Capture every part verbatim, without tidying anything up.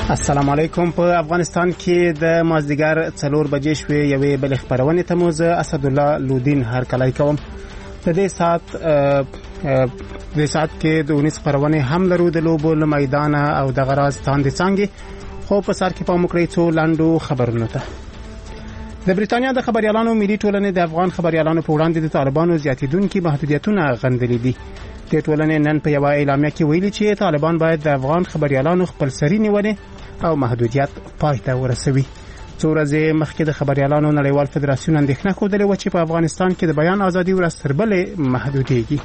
السلام علیکم. په افغانستان کې د مازدیګر څلور بجې شوې یوې بلې خپرونې ته مو زه اسدالله لودین هرکلی کوم. په دې ساعت د ساعت کې د اونیس خپرونې هم لرو د لوبو له میدانه او د غراز تاندې څانګې، خو په سر کې پام وکړئ څو لنډو خبرونو ته. د بریتانیا د خبريالانو ملي ټولنې د افغان خبريالانو په وړاندې د طالبانو زیاتېدونکي محدودیتونه غندلي دي. د ټولنې نن په یو اعلامیه کې ویلي چې طالبان باید د افغان خبريالانو خپلسري نیولې او محدودیت پای ته ورسوي. څو ورځې مخکې د خبريالانو نړیوال فدراسیون اندېښنه ښودلې وه چې په افغانستان کې د بیان ازادي ورځ تر بلې محدودېږي.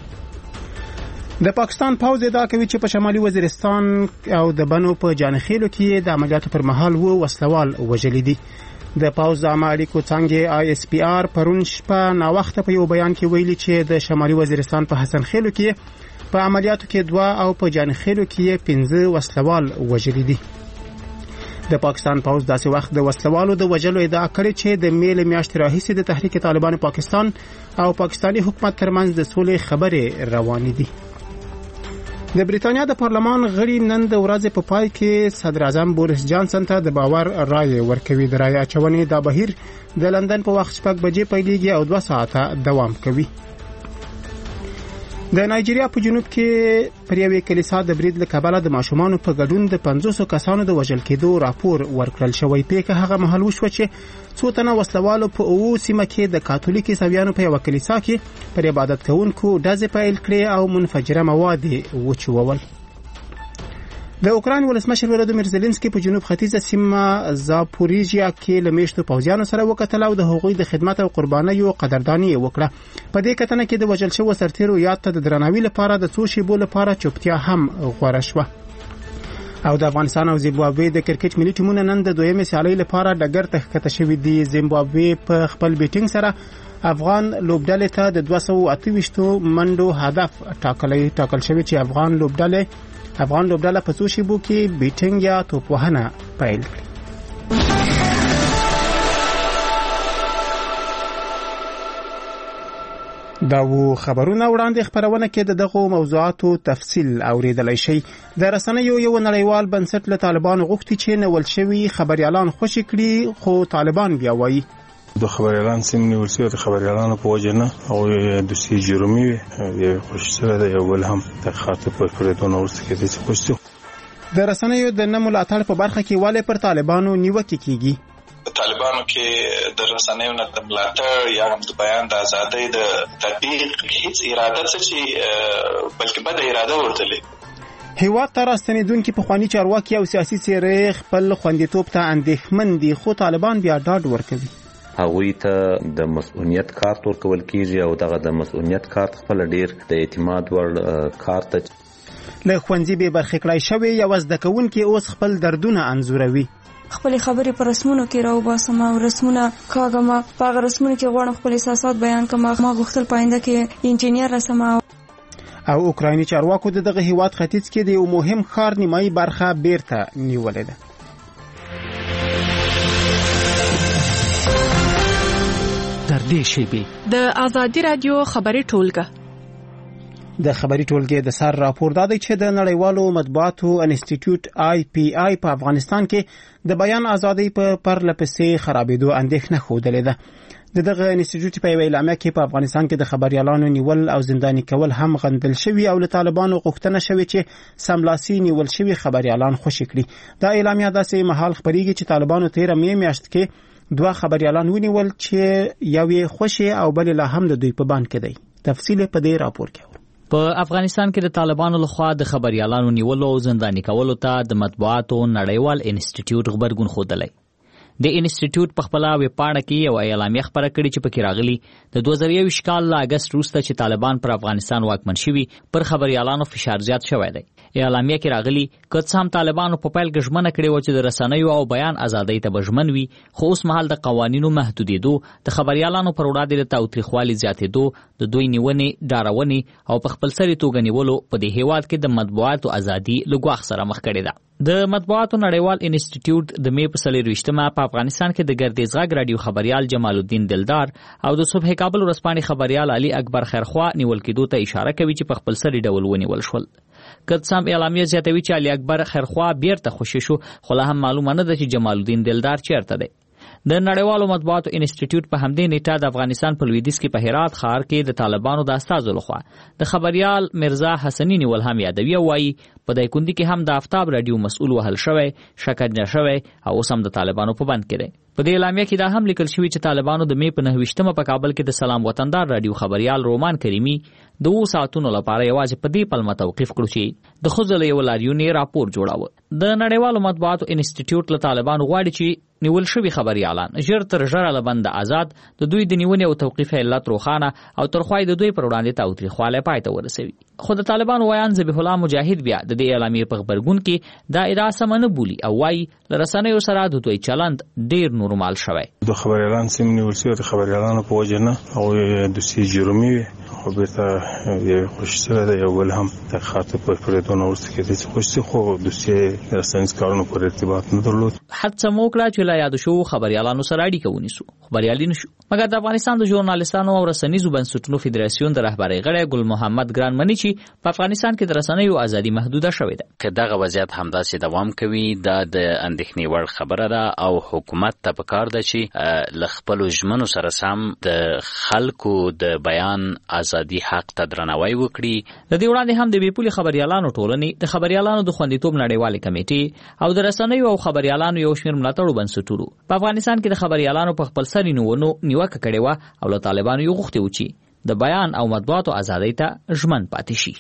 د پاکستان پوځ ادعا کوي چې په شمالي وزیرستان او د بنو په جانخیلو کې د عملیاتو پر مهال وو وسلوال وژلي دي. د پوځ عامه اړیکو څانګې آی اس پی آر پرون شپه ناوخته په یو بیان کې ویلي چې د شمالي وزیرستان په حسن خیلو کې په عملیاتو کې دوه او په جانخیلو کې پنځه وسلوال وژلي دي. د پاکستان پوځ داسې وخت د وسلوالو د وژلو ادعا کړې چې د میل میاشتې راهیسې د تحریک طالبان پاکستان او پاکستاني حکومت ترمنځ د سولې خبرې روانې دي. د بریتانیا د پارلمان غړي نن د ورځې په پای کې صدر اعظم بوریس جانسن ته د باور رایې ورکوي. د رایې اچونې دا بهیر د لندن په وخت شپږ بجې پیلېږي او دوه ساعته دوام کوي. د نایجیریا په جنوب کې پر یوې کلیسا د برید له کبله د ماشومانو په ګډون د پنځوسو کسانو د وژل کېدو راپور ورکړل شوی. پیښه هغه مهال وشوه چې څو تنه وسلوالو په اوو سیمه کې د کاتولیک عیسویانو په یوه کلیسا کې پر عبادت کوونکو ډزې پیل کړې او منفجره مواد وچوول. د اوکراین ولسمشر ولادیمیر زيلنسکي په جنوب ختیځه سیمه زاپوریژیا کې له میشتو پوځیانو سره وکتل او د هغوی د خدمت او قربانیو قدرداني وکړه. په دې کتنه کې د وژل شوو سرتیرو یاد ته د درناوي لپاره د څو شیبو لپاره چوپتیا هم غوره شوه. او د افغانستان او زیمبابوې د کرکټ ملي ټیمونه نن د دویمې سیالۍ لپاره ډګر ته ښکته شوي دي. زیمبابوې په خپل بیټینګ سره افغان لوبډلې ته د دوه سوه اته ویشتو منډو هدف ټاکلی ټاکل شوی چې افغان لوبډلې افغان لوبډله په څو شیبو کې بیټینګ یا توپوهنه پیل کړي. دا و خبرونه وړاندې خبرونه کې دغه موضوعاتو تفصیل اوریدلای شي. د رسنیو یو نړیوال بنسټ له طالبانو غوښتي چې نول شوی خبريالان خوشی کړي، خو طالبان بیا وایي د خبريالان سیم نیول شوی د خبريالانو په وجه نه او د سی جرمي یو خوش سره د یو بل هم د خاطر پر کړدونو ورسته کې د خوشتو. د رسنیو د نه ملاتړ په برخه کې والي پر طالبانو نیوکه کیږي. طالبانو کې د رسنیو نه د ملاتړ یا هم د بیان د ازادۍ د تطبیق هیڅ اراده څه چې بلکې بد اراده ورته لري. هیواد ته راستنیدونکي پخواني چارواکي او سیاسي څیرې خپل خوندیتوب ته اندېښمن دي، خو طالبان بیا ډاډ ورکوي. هغوی ته د مسؤلیت کارت ورکول کیږي او دغه د مسؤلیت کارت خپل ډیر د اعتماد وړ کارت له ښوونځي به برخې کړای شوی. یو زده کوونکی اوس خپل دردونه انځوروي. خپل خبرې پر رسمونو کې راوباسم او رسمونه کاغم په هغه رسمونو کې غواړم خپل احساسات بیان کړم. ما غوښتل پاینده کې انجینیر رسم. او اوکرایني چارواکو د دغه هیواد ختیځ کې د یو مهم ښار نیمایي برخه بیرته نیولې ده. د آزادی رادیو خبري ټولګه د خبري ټولګې د سر راپور دادی چې د نړیوالو مطبوعاتو انسټیټیوټ آی پی آی په افغانستان کې د بیان ازادۍ په پرلپسې خرابېدو اندېښنه ښودلې ده. د دغه انسټیټیوټ په اعلامیه کې په افغانستان کې د خبريالانو نیول او زنداني کول هم غندل شوی او له طالبانو غوښتنه شوی چې سملاسي نیول شوی خبريالان خوشی کړي. دا اعلامیه داسې مهال خبريږي چې طالبانو تیر مې میاشت کې دوه خبريالان ونیول چې یو خوشي او بل لا هم د دوی په بان کې دی. تفصیل په دې راپور کې. په افغانستان کې د طالبانو لخوا د خبريالانو نیولو او زنداني کولو ته د مطبوعاتو نړیوال انسټیټیوټ خبرګون ښودلی. د انسټیټیوټ په خپل ویب پاڼه کې یو اعلامیه خبره کړې چې پکې راغلي د دوه زره یوویشت کال له اگست وروسته چې طالبان پر افغانستان واکمن شوي پر خبريالانو فشار زیات شوی دی. اعلامیه کې راغلي که څه هم طالبانو په پیل کې ژمنه کړې وه چې د رسنیو او بیان ازادۍ ته به ژمن وي، خو اوس مهال د قوانینو محدودېدو، د خبريالانو پر وړاندې د تاوتریخوالي زیاتېدو، د دوی نیونې، ډارونې او په خپلسري توګه نیولو په دې هیواد کې د مطبوعاتو ازادي له ګواښ سره مخ کړې ده. د مطبوعاتو نړیوال انسټیټیوټ د مې په څلېرویشتمه په افغانستان کې د ګردیز غږ راډیو خبريال جمال الدین دلدار او د صبح کابل ورځپاڼې خبريال علي اکبر خیرخوا نیول کېدو ته اشاره کوي چې په خپلسري ډول ونیول شول. قدسام اعلامیه زیاتوي چې علي اکبر خیرخوا بیرته خوشی شو، خو لا هم معلومه نه ده چې جمال الدین دلدار چیرته دی. د نړیوالو مطبوعاتو انسټیټیوټ په همدې نیټه د افغانستان په لویدیځ کې په هرات ښار کې د طالبانو د استازو لخوا د خبریال مرزا حسنی نیول هم یادوي او وایي په دایکندي کې هم د آفتاب رادیو مسؤل وهل شوی، شکنجه شوی او اوس هم د طالبانو په بند کې دی. په دې اعلامیه کې دا هم لیکل شوی چې طالبانو د مې په نهه ویشتمه په کابل کې د سلام وطندار رادیو خبریال رومان کریمي د اوو ساعتونو لپاره یوازې په دې پلمه توقیف کړو چې د ښځو له یوه لاریون یې راپور جوړاوه. د نړیوالو مطبوعاتو انسټیټیوټ له طالبانو غواړي چې نیول شوي خبریالان ژر تر ژره له بنده آزاد، د دوی د نیونې او توقیف علت روښانه او ترخوای د دوی پر وړاندې تاوتریخوالی پای ته ورسوي. خو د طالبانو ویان ذبیح الله مجاهد بیا د دې اعلامیې په غبرګون کې دا ادعا سمه نه بولي او وایي له رسنیو سره د دوی چلند ډېر نورمال شوی. د خبریالان سیم نیول شوي د خبریالانو په وجه نه هغوی دوسیې جرمي وي، خو بیرته یو خوشي سوی دی، یو بل هم د خاطر په پرېدو نه وروسته کېدی چې خوشي، خو دوسیې د رسنیز کارونو پر ارتباط نه درلود. هڅه مو وکړه چې له یادو شوو خبریالانو سره اړیکه ونیسو، خو بریالي نه شو. مګر د افغانستان د ژورنالستانو او رسنیزو بنسټونو فدراسیون د رهبرۍ غړی ګل محمد ګران مني چې په افغانستان کې د رسنیو ازادي محدوده شوې ده. که دغه وضعیت همداسې دوام کوي دا د اندېښنې وړ خبره ده او حکومت ته پکار ده چې له خپلو ژمنو سره سم د خلکو د بیان ازادي حق ته درناوی وکړي. د دې وړاندې هم د بې پولې خبریالانو ټولنې، د خبریالانو د خوندیتوب نړیوالې کمیټې او د رسنیو او خبریالانو یو شمېر ملاتړو بنسټونو په افغانستان کې د خبریالانو په خپل سري نیولو نیوکه کړې وه او له طالبانو یې غوښتي وو چې د بیان او مطبوعاتو ازادۍ ته ژمن پاتې شي.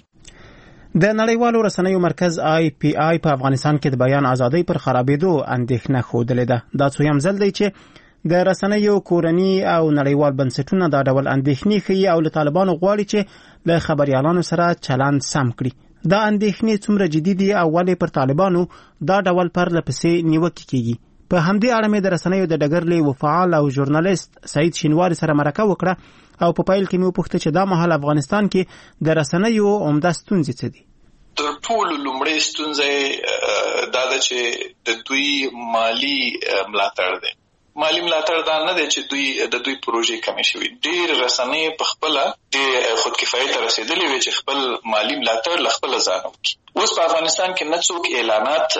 د نړیوالو رسنیو مرکز آی پی آی په افغانستان کې د بیان ازادۍ پر خرابېدو اندېښنه ښودلې ده. دا څویم ځل دی چې د رسنیو کورني او نړیوال بنسټونه دا ډول اندېښنې ښیي او له طالبانو غواړي چې له خبریالانو سره چلند سم کړي. دا اندېښنې څومره جدي دي او ولې پر طالبانو دا ډول پرله پسې نیوکې کیږي؟ په همدې اړه مې د رسنیو د ډګر له فعال او ژورنالیست سعید شینواري سره مرکه وکړه او په پایل کې مې وپوښتل چې دا مهال افغانستان کې د رسنیو عمده ستونزې څه دي؟ تر ټولو لومړۍ ستونزه دا ده چې د دوی مالی ملاتړ دی. مالی ملاتړ دا نه دی چې دوی د دوی پروژې کمې شوي. ډېر رسنۍ په خپله د خودکفایۍ ته رسېدلې وي چې خپل مالی ملاتړ له خپله ځانه وکړي. اوس په افغانستان کې نه څوک اعلانات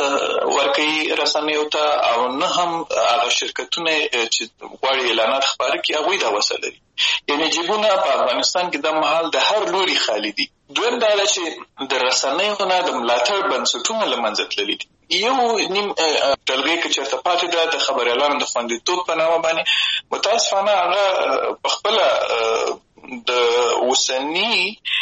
ورکوي رسنیو ته او نه هم هغه شرکتونه چې غواړي اعلانات خپاره کړي هغوی دا وسه لري. یعنې جیبونه په افغانستان کې د مهال د هر لوري خالي دي. دویم دا ده چې د رسنیو نه د ملاتړ بنسټونه له منځه تللي دي. یو نیم ډلګۍ که چېرته پاتې ده د خبریالانو د خوندیتوب په نامه باندې متاسفانه هغه په خپله د اوسني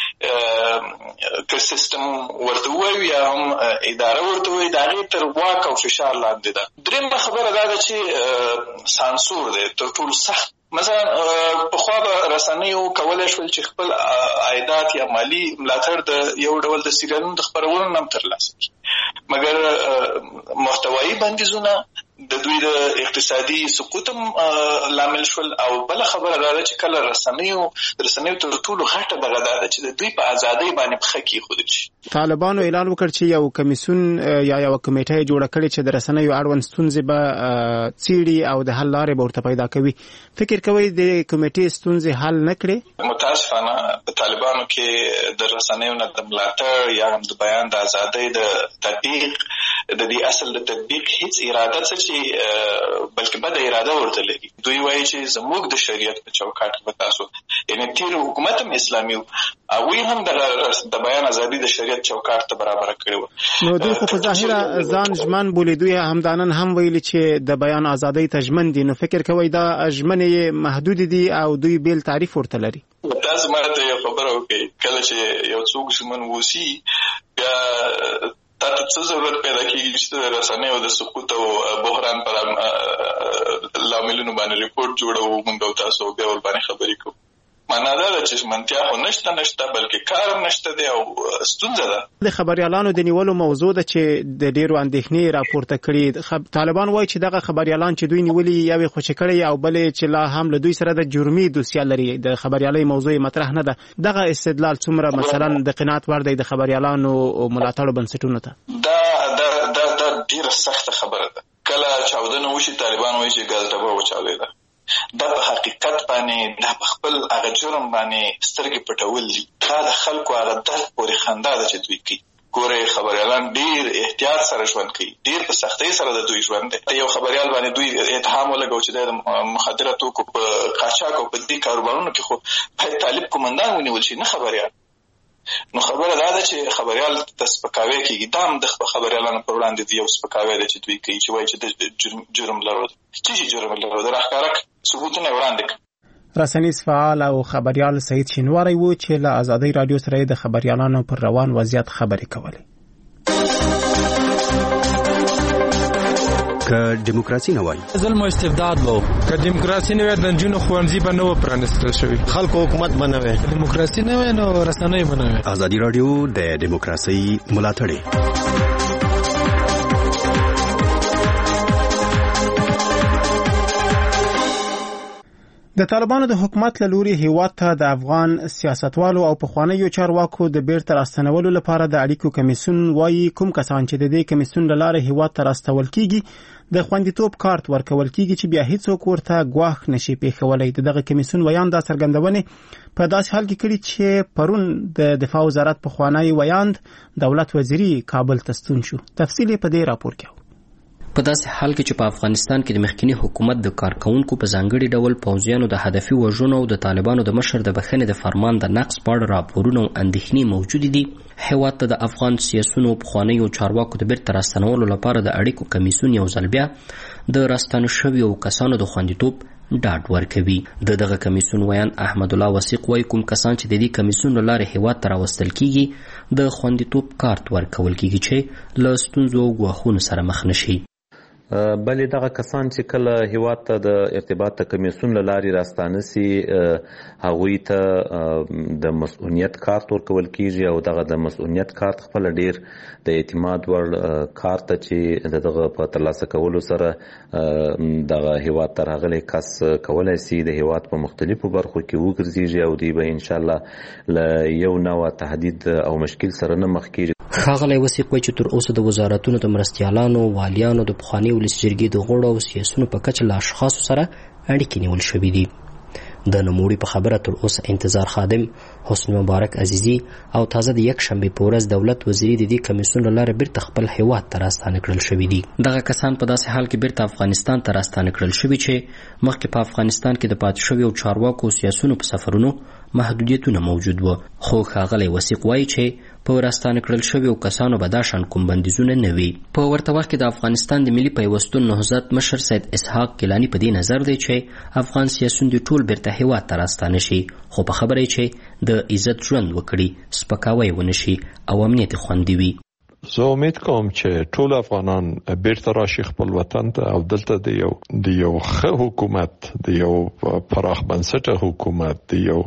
که سیستم ورته ووایو یا هم اداره ورته ووایي د هغې تر واک او فشار لاندې ده. درېیمه خبره دا ده چې سانسور دی تر ټولو سخت. مثلا پخوا به رسنیو کولی شول چې خپل عایدات یا مالی ملاتړ د یو ډول د سیریالونو د خپرولو نه هم ترلاسه کړي، مګر محتوایي بندیزونه د دوی د اقتصادي سقوط لامل شول. او بله خبره دا ده چې کله رسنیو رسنیو تر ټولو غټه دغه دا ده چې د دوی په ازادۍ باندې پښه کېښودل شي. طالبانو اعلان وکړ چې یو کمیسیون یا یو کمیټه یې جوړه کړې چې د رسنیو اړوند ستونزې به څېړي او د حل لارې به ورته پیدا کوي. فکر کوئ د کمیټې ستونزې حل نه کړې؟ متاسفانه په طالبانو کې د رسنیو نه د ملاتړ یا هم د بیان د ازادۍ د تطبیق د دې اصل د تطبیق هیڅ اراده څه چې بلکې بده اراده ورته لري. دوی وایي چې زموږ د شریعت په چوکاټ کې به تاسو یعنې تېر حکومت هم اسلامي وو، هغوی هم د بیان ازادي د شریعت چوکاټ ته برابره کړې وه. نو دوی خو په ظاهره ځان ژمن بولي. دوی همدانن هم ویلي چې د بیان ازادۍ ته ژمن دي. نو فکر کوئ دا ژمنې محدود دي او دوی بیل تعریف ورته لري؟ تاسو ماته یو خبره وکړئ، کله چې یو څوک ژمن اوسي بیا تا ته څه ضرورت پیدا کېږي چې د رسنیو د سقوط او بحران پر لاملونو باندې ریپورټ جوړوو موږ او تاسو بیا ورباندې خبرې کوو. معنا دا ده چې ژمنتیا خو نشته نشته بلکې کار هم نشته دی او ستونزه ده. د خبریالانو د نیولو موضوع ده چې د ډېرو اندېښنې راپورته کړي. طالبان وایي چې دغه خبریالان چې دوی نیولي یو یې خوشي کړی او بل چې لا هم له دوی سره د جرمي دوسیه لري. د خبریالۍ موضوع مطرح نه ده. دغه استدلال څومره مثلا د قناعت وړ دی د خبریالانو ملاتړو بنسټونو ته؟ دا دا دا دا ډېره سخته خبره ده. کله چاودنه وشي طالبان وایي چې ګازډبه وچاودېده. دا په حقیقت باندې دا په خپل هغه جرم باندې سترګې پټول دي. دا د خلکو هغه درد پورې خندا ده چې دوی کوي. ګوره خبريالان ډیر احتیاط سره ژوند کوي، ډیر په سختۍ سره د دوی ژوند دی. یو خبريال باندې دوی اتهام ولګو چې د مخدره توکو په قاچاق او په دې کاروبارونو کې خو په طالب کومندان ونیول شي، نه خبريال. نو خبره دا ده چې خبريال د سپکاوي کېږي. دا هم د خبريالانو پر وړاندې دی یو سپکاوی دی چې دوی کوي چې وایي چې د جرم, جرم لرو چې جرم لرو د راښکاره ثبوتونه وړاندې کوي. رسنیز فعال او خبريال سعید شینواری وو چې له آزادۍ رادیو سره د خبريالانو پر روان وضعیت خبرې کولې. که دیموکراسي نه وای ظلم او استبداد وو، که دیموکراسي نه وای د جنونو خوانځي به نه و پرانستل شوی، خلکو حکومت به نه وای، دیموکراسي نه وای نو رسنۍ به نه وای. آزادۍ رادیو د دیموکراسي ملاتړی. د طالبانو د حکومت له لوري هیواد ته د افغان سیاستوالو او پخوانیو چارواکو د بیرته راستنولو لپاره د اړیکو کمیسیون وایي کوم کسان چې د دې کمیسیون له لارې هیواد ته راستول کیږي د خوندیتوب کارت ورکول کیږي چې بیا هیڅوک ورته ګواښ نشي پیښولی. دغه کمیسیون ویان دا څرګندونې په داسې حال کې کړي چې پرون د دفاع وزارت پخوانی ویاند دولت وزیری کابل ته ستون شو. تفصیل په دې راپور کې په داسې حال کې چې په افغانستان کې د مخکنی حکومت د کارکونکو په ځانګړي ډول پوځیانو د هدفي وژنو او د طالبانو د مشر د بخښنې د فرمان د نقض په اړه راپورونه او اندېښنې موجودې دي. هیواد ته د افغان سیاسونو پخوانیو چارواکو د بیرته راستنولو لپاره د اړیکو کمیسیون یو ځل بیا د راستنو شویو کسانو د خوندیتوب ډاډ ورکوي. د دغه کمیسیون ویان احمد الله وثیق وایي کوم کسان چې د دې کمیسیون له لارې هیواد ته راوستل کیږي د خوندیتوب کارت ورکول کیږي چې له ستونزو او ګواښونو سره مخ نشي. بلې دغه کسان چې کله هیواد ته د ارتباط کمیسیون له لارې راستانه سي هغوی ته د مسؤلیت کارت ورکول کیږي او دغه د مسؤلیت کارت خپل ډیر د اعتماد وړ کارت چې دغه په ترلاسه کولو سره دغه هیواد ته راغلی کس کولای سي د هیواد په مختلفو برخو کې وګرځيږي او دوی به ان شاء الله له یو نوع تهدید او مشکل سره نه مخ کیږي. ښاغلی وثیق وایي چې تر اوسه د وزارتونو د مرستیالانو، والیانو، د پخواني ولس جرګې د غړو او سیاسونو په کچه له اشخاصو سره اړیکې نیول شوي دي. د نوموړي په خبره تر اوسه انتظار خادم، حسن مبارک عزیزي او تازه د یک شنبې په ورځ دولت وزیري د دې کمیسیون له لارې بیرته خپل هیواد ته راستانه کړل شوي دي. دغه کسان په داسې حال کې بیرته افغانستان ته راستانه کړل شوي چې مخکې په افغانستان کې د پاتې شویو چارواکو او سیاسونو په سفرونو محدودیتونه موجود و. خو ښاغلی وثیق وایي چې په راستانه کړل شویو کسانو به دا شان کوم بندیزونه نه وي. په ورته وخت کې د افغانستان د ملي پیوستون نهضت مشر سید اسحاق کیلانی په دې نظر دی چې افغان سیاسون دي ټول بیرته هیواد ته راستانه شي، خو په خبره یې چې د عزت ژوند وکړي، سپکاوی ونه شي او امنیت خوندي وي. زه امید کوم چې ټول افغانان بیرته راشي خپل وطن ته او دلته د یو د یو ښه حکومت، د یو پراخ بنسټه حکومت، د یو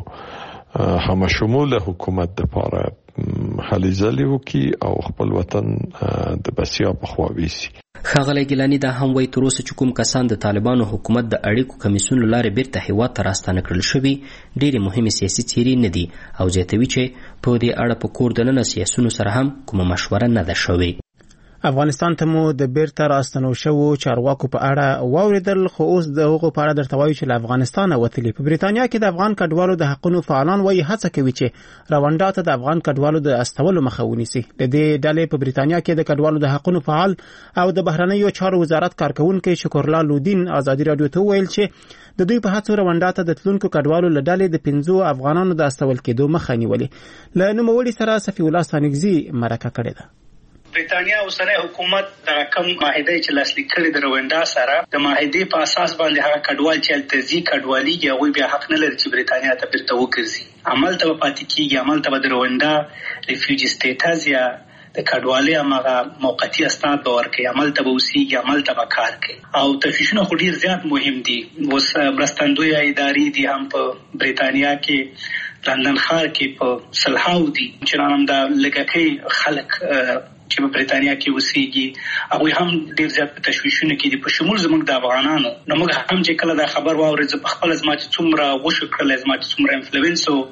همشموله حکومت دپاره هلې ځلې وکړي او خپل وطن د بسیا په خوا ویسي. ښاغلی ګیلاني دا هم وایي تر اوسه چې کوم کسان د طالبانو حکومت د اړیکو کمیسیون له لارې بیرته هیواد ته راستانه کړل شوي ډېرې مهمې سیاسي څیرې نه دي او زیاتوي چې په دې اړه په کور دننه سیاسونو سره هم کومه مشوره نه ده شوې. افغانستان ته مو د بیرته راستنو شوو چارواکو په اړه واوریدل، خو اوس د هغو په اړه درته وایو چې له افغانستانه وتلي. په بریتانیا کې د افغان کډوالو د حقونو فعالان وایي هڅه کوي چې روانډا ته د افغان کډوالو د استولو مخه ونیسي. د دې ډلې په بریتانیا کې د کډوالو د حقونو فعال او د بهرنیو چارو وزارت کارکونکي شکرلا لودین آزادي رادیو ته ویل چې د دوی په هڅو روانډا ته د تلونکو کډوالو له ډلې د پنځو افغانانو د استول کېدو مخه نیولې. له نوموړي سره صفي الله ستانکزي مرکه کړې ده. بریتانیا اوسنی حکومت د کم معاهده چې لاسلیک کړي د روانډا سره د معاهدې په اساس باندې هغه کډوال چې هلته ځي کډوالېږي هغوی بیا حق نه لري چې بریتانیا ته بیرته وګرځي، عمل ته به پاتې کېږي، عمل ته به د روانډا ریفیوجي سټیټس یا د کډوالۍ هماغه موقتي اسناد به ورکوي، عمل ته به اوسېږي، عمل ته به کار کوي. او تفتیشونه خو ډېر زیات مهم دي. اوس مرستندویه ادارې دي هم په بریتانیا کې، لندن ښار کې په سلهاو دي چې نن هم دا لږکۍ خلک چې په بریتانیا کې اوسېږي هغوی هم ډېر زیات په تشویشونو کې دي، په شمول زموږ د افغانانو. نو موږ هم چې کله دا خبر واورېد زه پخپله زما چې څومره غوښه کړلی، زما چې څومره انفلوینس و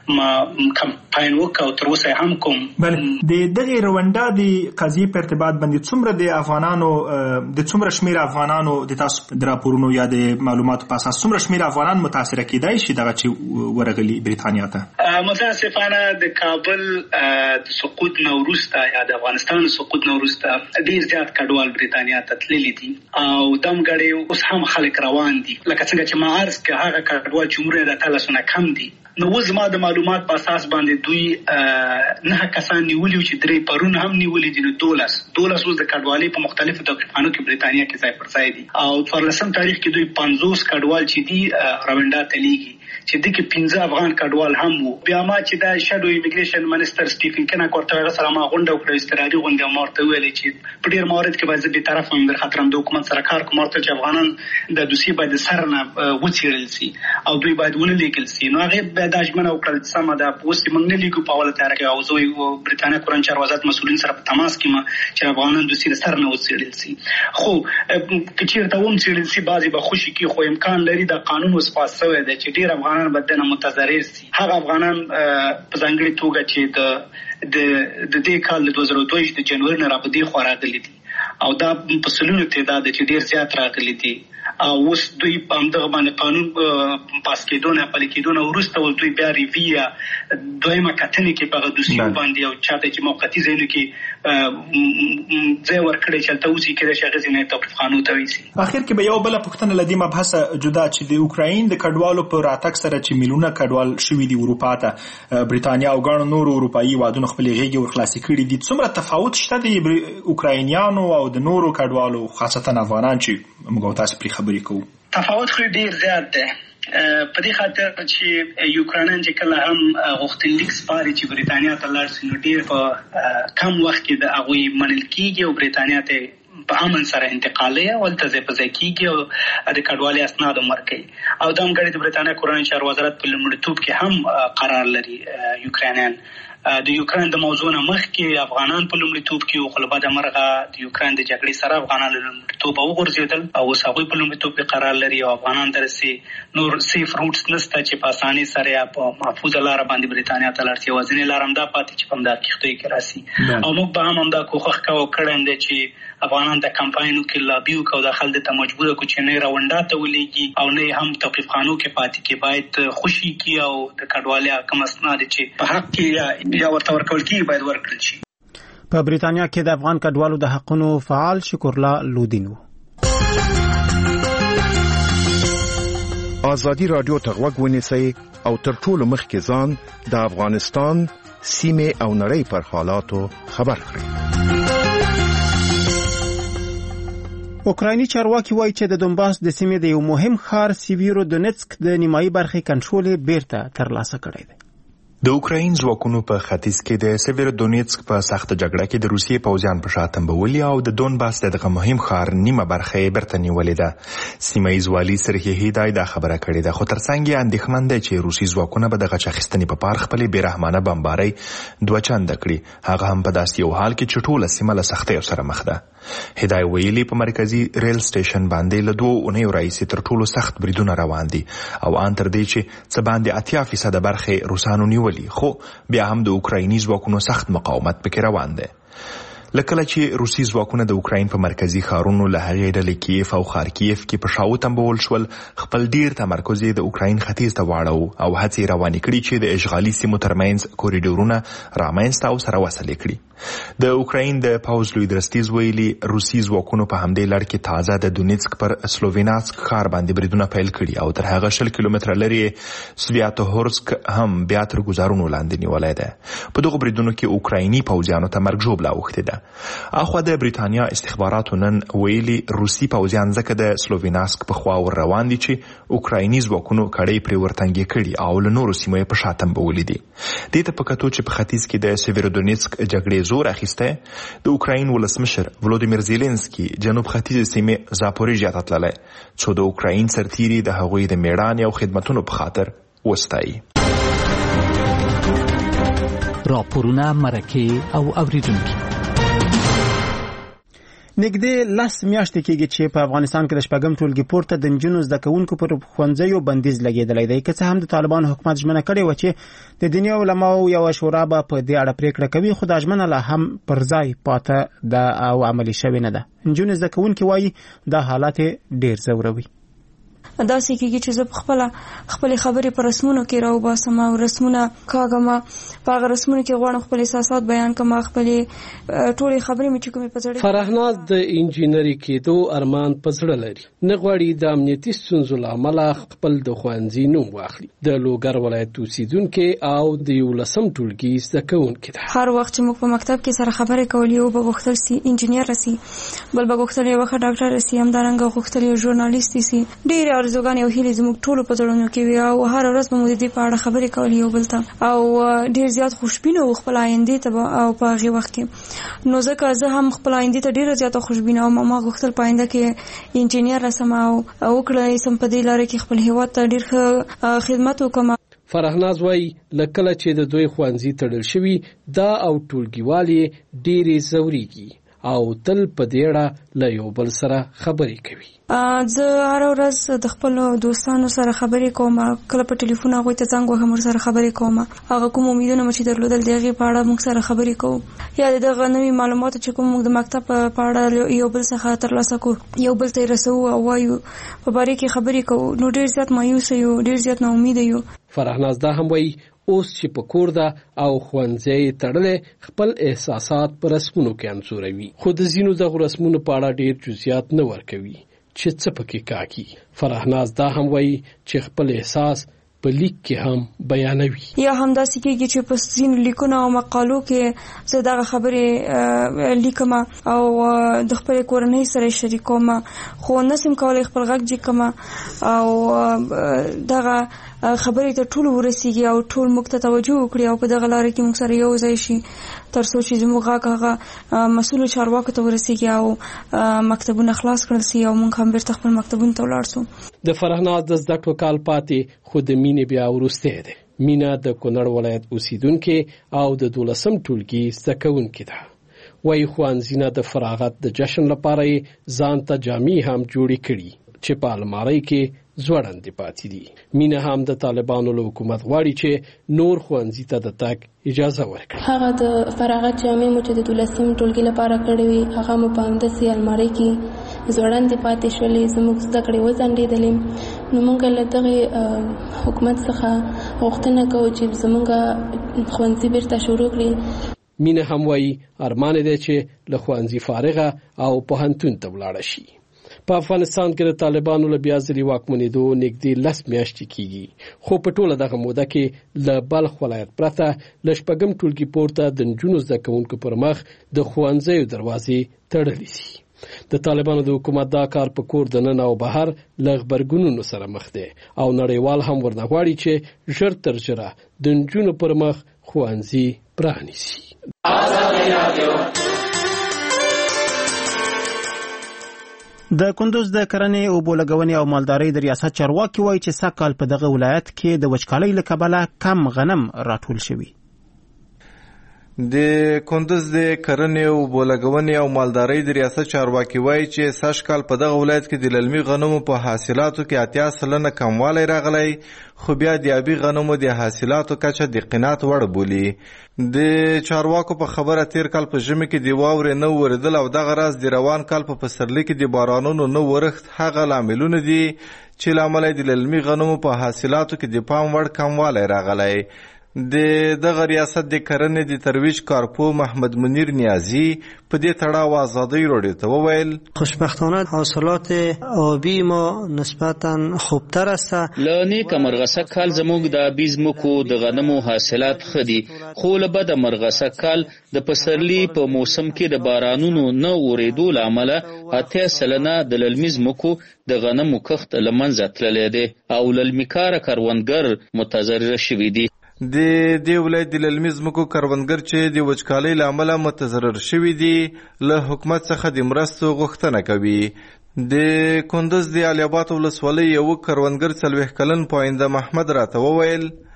ما کمپاین وکړ تر اوسه هم کوم. بل د دغه رواندا د قضیې په ارتباط باندې څومره د افغانانو د څومره شمیر افغانانو د تاسو د راپورونو یا د معلوماتو په اساس څومره شمیر افغانان متاثر کیدای شي دغه چې ورغلي بریتانیا ته؟ متاسفانه د کابل د سقوط نو وروسته یا د افغانستان سقوط نو وروسته ډیر زیات کډوال بریتانیا ته تللي دي او دمګړې اوس هم خلک روان دي. لکه څنګه چې ما عرض کړ هغه کډوال چې عمر د تلسونه کم دي، نو زما د معلومات په اساس باندې دوی نه کسان نیولي چې درې پرون هم نیولي دي، نو دولس دولس اوس د کډوالۍ په مختلفو توقیفانو کې بریتانیا کې ځای پر ځای دي او څوارلسم تاریخ کې دوی پنځوس کډوال چې دي راونډا ته لیږي چې دغه پنځه افغان کډوال هم وو. بیا ما چې دا شادو ایمیګریشن منسٹر سټیفن کناک ورته هغه سره ما غونډه وکړه استرادي غونډه مارته ویلې چې په ډیر موارد کې باید به طرف هم در خطرم د حکومت سره کار کوم ورته چې افغانان د دوسی باید سر نه وڅیرل سي او دوی باید ونه لیکل سي. نو هغه به د اجمنه وکړل سم دا اوس موږ نه لیکو په اوله تیار کې او زه بریتانیا کورن چار وزارت مسولین سره په تماس کې ما چې افغانان دوسی سر نه وڅیرل سي. خو کچیرته هم څیرل سي بعضي به خوشي کې خو امکان لري د قانون وسپاس شوی دی چې ډیر افغانان بدنه متضرر سي. هغه افغانان په ځانګړي توګه چې د د د دې کال د دوه زره دوه د جنوري نه راپدې خو راغلي دي او دا په سلونو تعداد چې ډیر زیات راغلي دي او اوس دوی په همدغه باندې قانون پاس کېدونه پلي کېدونه وروسته ول دوی بیا ریویا دویمه کتنې کې په دوسیو باندې او چاته چې موقتی ځایونو کې ځای ورکړي چې تاسو کې د شغزې نه توقف قانون ته ویسي. اخر کې به یو بل پوښتنه لدی مبحث جدا چې د اوکراین د کډوالو په راتګ سره چې میلیونه کډوال شوي دي اروپا ته، بریتانیا او ګڼو نورو اروپایي هیوادونو خپل غېږې ورخلاصې کړي دي، څومره تفاوت شته د اوکراینیانو او د نورو کډوالو خاصتا افغانان چې موږ تاسو پرې خبرې کوو؟ تفاوت خو ډیر زیات دی په دې خاطر چې یوکرانیان چې کله هم غوښتنلیک سپاري چې بریتانیا ته لاړ شي نو ډیر په کم وخت کې د هغوی منل کېږي او بریتانیا ته په امن سره انتقالي او التزه په ځای کېږي او د کډوالۍ اسناد ورکوي او دا هم ګړي د بریتانیا کورنۍ چارو وزارت په لومړیتوب کې هم قرار لري. یوکرانیان د یوکران د موضوع نه مخکې افغانان په لومړیتوب کې او خلبا د مرغه د یوکران د جګړې سره افغانان له لومړیتوب وګرځېدل او اوس هغوی په لومړیتوب کې قرار لري او افغانان درسي نور سیف روټس نشته چې په اسانۍ سره یا په محفوظه لاره باندې بریتانیا ته لاړ شي. یوازینۍ لار همدا پاتې چې په همدا کښتۍ کې راسي او موږ به هم همدا کوښښ کوو کړی دی چې افغانان د کمپاینو کې لابي وکړو د خلک ته مجبور کړو چې نه راونډا ته ولېږي او نه هم توقیف قانون کې پاتې کې باید خوشي کی او د کډوالۍ کم اسناد چې په حق کې یا ورته ورکول کی باید ورکړل شي. په بریتانیا کې د افغان کډوالو د حقونو فعال شکرالله لودین. آزادی رادیو ته غوږ ونیسئ او تر ټولو مخکې ځان د افغانستان سیمې او نړۍ پر حالاتو خبر کړئ. اوکرایني چارواکي وایي چې د دونباس د سیمې د یو مهم ښار سیویرو دونیتسک د نیمایي برخې کنټرول بیرته ترلاسه کړی دی. د اوکراین ځواکونو په ختیځ کې د سیویرودونیتسک په سخت جګړه کې د روسیې پوځیان په شا تنبولي او د دونباس دغه مهم ښار نیمه برخه یې بیرته نیولې ده. سیمه ییز والي سرخي هدای دا خبره کړې ده، خو ترڅنګ یې اندېښمن دی چې روسي ځواکونه به دغه چاخستنې په پار خپلې بېرحمانه بمبارۍ دوه چنده کړي، هغه هم په داسې یو حال کې چې ټوله سیمه له سختیو سره مخ ده. هدای ویلي په مرکزي ریل سټیشن باندې له دوه اونیو راهیسې تر ټولو سخت بریدونه روان دي او ان تر دې چې څه باندې اتیا فیصده برخې روسانو نیولي، خو بیا هم د اوکرایني ځواکونو سخت مقاومت پکې روان دی. لکه چې روسي ځواکونه د اوکراین په مرکزي ښارونو له هغې ډلې کیف او خارکیف کې په شاو تنبول شول، خپل ډیر تمرکز یې د اوکراین ختیځ ته واړو او هڅې روانې کړي چې د اشغالي سیمو ترمنځ کوریډورونه رامنځته او سره وصل کړي. د اوکراین د پوځ لوی درستیز ویلي روسي ځواکونو په همدې لړ کې تازه د دونیتسک پر سلوویناسک ښار باندې بریدونه پیل کړي او تر هغه شل کیلومتره لرې سویاتوهورسک هم بیا تر ګزارونو لاندې نیولی دی. په دغو بریدونو کې اوکرایني پوځیانو ته مرګ ژوبله اوښتې ده. اخوا د بریتانیا استخباراتو نن ویلي روسي پوځیان ځکه د سلوویناسک په خوا ور روان دي چې اوکرایني ځواکونو کړۍ پرې ورتنګې کړي او له نورو سیمو یې په شا تنبولي دي. دې ته په کتو چې په ختیځ کې د سیویرودونیتسک جګړې زور اخیسته، د اوکراین ولسمشر ولودیمیر زیلنسکي جنوب ختیځ سیمې زاپوریژیا ته تللی څو د اوکراین سرتیري د هغوی د میړانې او خدمتونو په خاطر وستایي. راپورونه، مرکې او اوریدونکي. نږدې لس میاشتې کېږي چې په افغانستان کې د شپږم ټولګي پورته د نجونو زده کوونکو پر ښوونځیو بندیز لګېدلی دی. که څه هم د طالبانو حکومت ژمنه کړې وه چې د دیني علماو یوه شورا به په دې اړه پریکړه کوي، خو دا ژمنه لا هم پر ځای پاته ده او عملي شوې نه ده. نجونې زده کوونکي وایي دا حالات ډېر ځوروي. داسې کېږي چې زه په خپله خپلې خبرې په رسمونو کې راوباسم او رسمونه کاږم، په هغه رسمونو کې غواړم خپل احساسات بیان کړم، خپلې ټولې خبرې مې چې کومې په زړه. فرهناز د انجینري کېدو ارمان په زړه لري، نه غواړي د امنیتي ستونزو له امله خپل د ښوونځي نوم واخلي. د لوګر ولایت اوسېدونکې او د یولسم ټولګي زده کوونکې ده. هر وخت چې موږ په مکتب کې سره خبرې کول، یو به غوښتل سي انجینر راسي، بل به غوښتل یو ښه ډاکټر راسي، همدارنګه غوښتل یو ژورنالیست سي. ډېرې ارزوګانې او هیلې زموږ ټولو په زړونو کې وي او هر ورځ به مو د دې په اړه خبرې کولې یو بل ته، او ډېر زیات خوشبینه وو خپل آیندې ته او په هغې وخت کې. نو ځکه زه هم خپل آیندې ته ډېره زیاته خوشبینه وم. ما غوښتل په آینده کې انجینر راسم او وکړی سم په دې لاره کې خپل هېواد ته ډېر ښه خدمت وکړم. فرهناز وایي له کله چې د دوی ښوونځي تړل شوي دا او ټولګیوال یې ډېرې ځورېږي او تل په دې اړه له یو بل سره خبرې کوي. زه هر ورځ د خپل دوستانو سره خبرې کوم، کله په ټلیفون هغوی ته زنګ وهم ورسره خبرې کوم، هغه کوم امیدونه مو چې درلودل د هغې په اړه موږ سره خبرې کوو، یا د دغه نوي معلوماتو چې کوم موږ د مکتب په اړه یو بل څخه ترلاسه کوو، یو بل ته یې رسوو او وایو، په باره کې خبرې کوو. نو ډېر زیات مایوسه یو، ډېر زیات ناامیده یو. فرهناز دا هم وایي اوس چې په کور ده او ښوونځی تړلی خپل احساسات په رسمونو کې انځوروي، خو د ځینو دغو رسمونو په اړه ډېر جزئیات نه ورکوي چې څه پکې کاږي. فرهناز دا هم وایي چې خپل احساس په لیک کې هم بیانوي. یا هم داسې کېږي چې په ځینو لیکونو او مقالو کې زه دغه خبرې لیکم او د خپلې کورنۍ سره شریکوم، خو نسم کولی خپل غږ جګ کړم او دغه خبرې ته ټول ورسیږي او ټول موږ ته توجه وکړي او په دغه لاره کې موږ سره یو ځای شي تر څو چې زموږ غږ هغه مسؤلو چارواکو ته ورسیږي او مکتبونه خلاص کړل سي او موږ هم بیرته خپل مکتبونو ته ولاړ سو. د فرهناز د زده کړو کال پاتې، خو د مینې بیا وروستی دی. مینا د کونړ ولایت اوسېدونکې او د دولسم ټولګي زده کوونکې ده. وایي ښوونځي نه د فراغت د جشن لپاره یې ځان ته جامې هم جوړې کړي چې په المارۍ کې زوړندې پاتې دي. مینه هم د طالبانو له حکومت غواړي چې نور ښوونځي ته د تګ اجازه ورکړي. هغه د فراغت جامې مو چې د دولسم ټولګي لپاره کړې وي هغه مو په همداسې المارۍ کې زوړندې پاتې شولې، زموږ زده کړې وځنډېدلې. نو موږ له دغې حکومت څخه غوښتنه کوو چې زموږ ښوونځي بیرته شروع کړي. مینه هم وایي ارمان دی چې له ښوونځي فارغه او پوهنتون ته ولاړه شي. په افغانستان کې د طالبانو له بیا ځلې واکمنېدو نږدې لس میاشتې کېږي، خو په ټوله دغه موده کې له بلخ ولایت پرته له شپږم ټولګي پورته د نجونو زده کوونکو پر مخ د ښوونځیو دروازې تړلې دي. د طالبانو د حکومت دا کار په کور دننه او بهر له غبرګونونو سره مخ دی او نړیوال هم ورنه غواړي چې ژر تر ژره د نجونو پر مخ ښوونځي پرانیسي. د کندوز د کرنې اوبو لګونې او مالدارۍ د ریاست چارواکي وایي چې سږ کال په دغه ولایت کې د وچکالۍ له کبله کم غنم راټول شوي. د کندوز د کرنې اوبو لګونې او مالدارۍ د ریاست چارواکي وایي چې سږ کال په دغه ولایت کې د للمي غنمو په حاصلاتو کې اتیا سلنه کموالی راغلی، خو بیا د آبي غنمو د حاصلاتو کچه د قناعت وړ بولي. د چارواکو په خبره تیر کال په ژمي کې د واورې نه ورېدل او دغه راز د روان کال په پسرلي کې د بارانونو نه ورښت هغه لاملونه دي چې له امله د للمي غنمو په حاصلاتو کې د پام وړ کموالی راغلی. د دغه ریاست د کرنې د ترویج کارپو محمد منیر نیازی په دې تړاو آزادۍ راډیو ته وویل خوشبختانه حاصلات آبی ما نسبتا خوبتر است. له نیکه مرغسه کال زموږ د آبي ځمکو د غنمو حاصلات ښه دي، خو له بده مرغسه کال د پسرلي په موسم کې د بارانونو نه ورېدو له امله اتیا سلنه د للمي ځمکو د غنمو کښت له منځه تللی دی او للمي کاره کروندګر متضرره شوي دي. د دې ولایت د للمي ځمکو کروندګر چې د وچکالۍ له امله متضرر شوي دي له حکومت څخه د مرستو غوښتنه کوي. د کندوز د علي آباد ولسوالۍ یو کروندګر څلوېښت کلن پاینده محمد راته وویل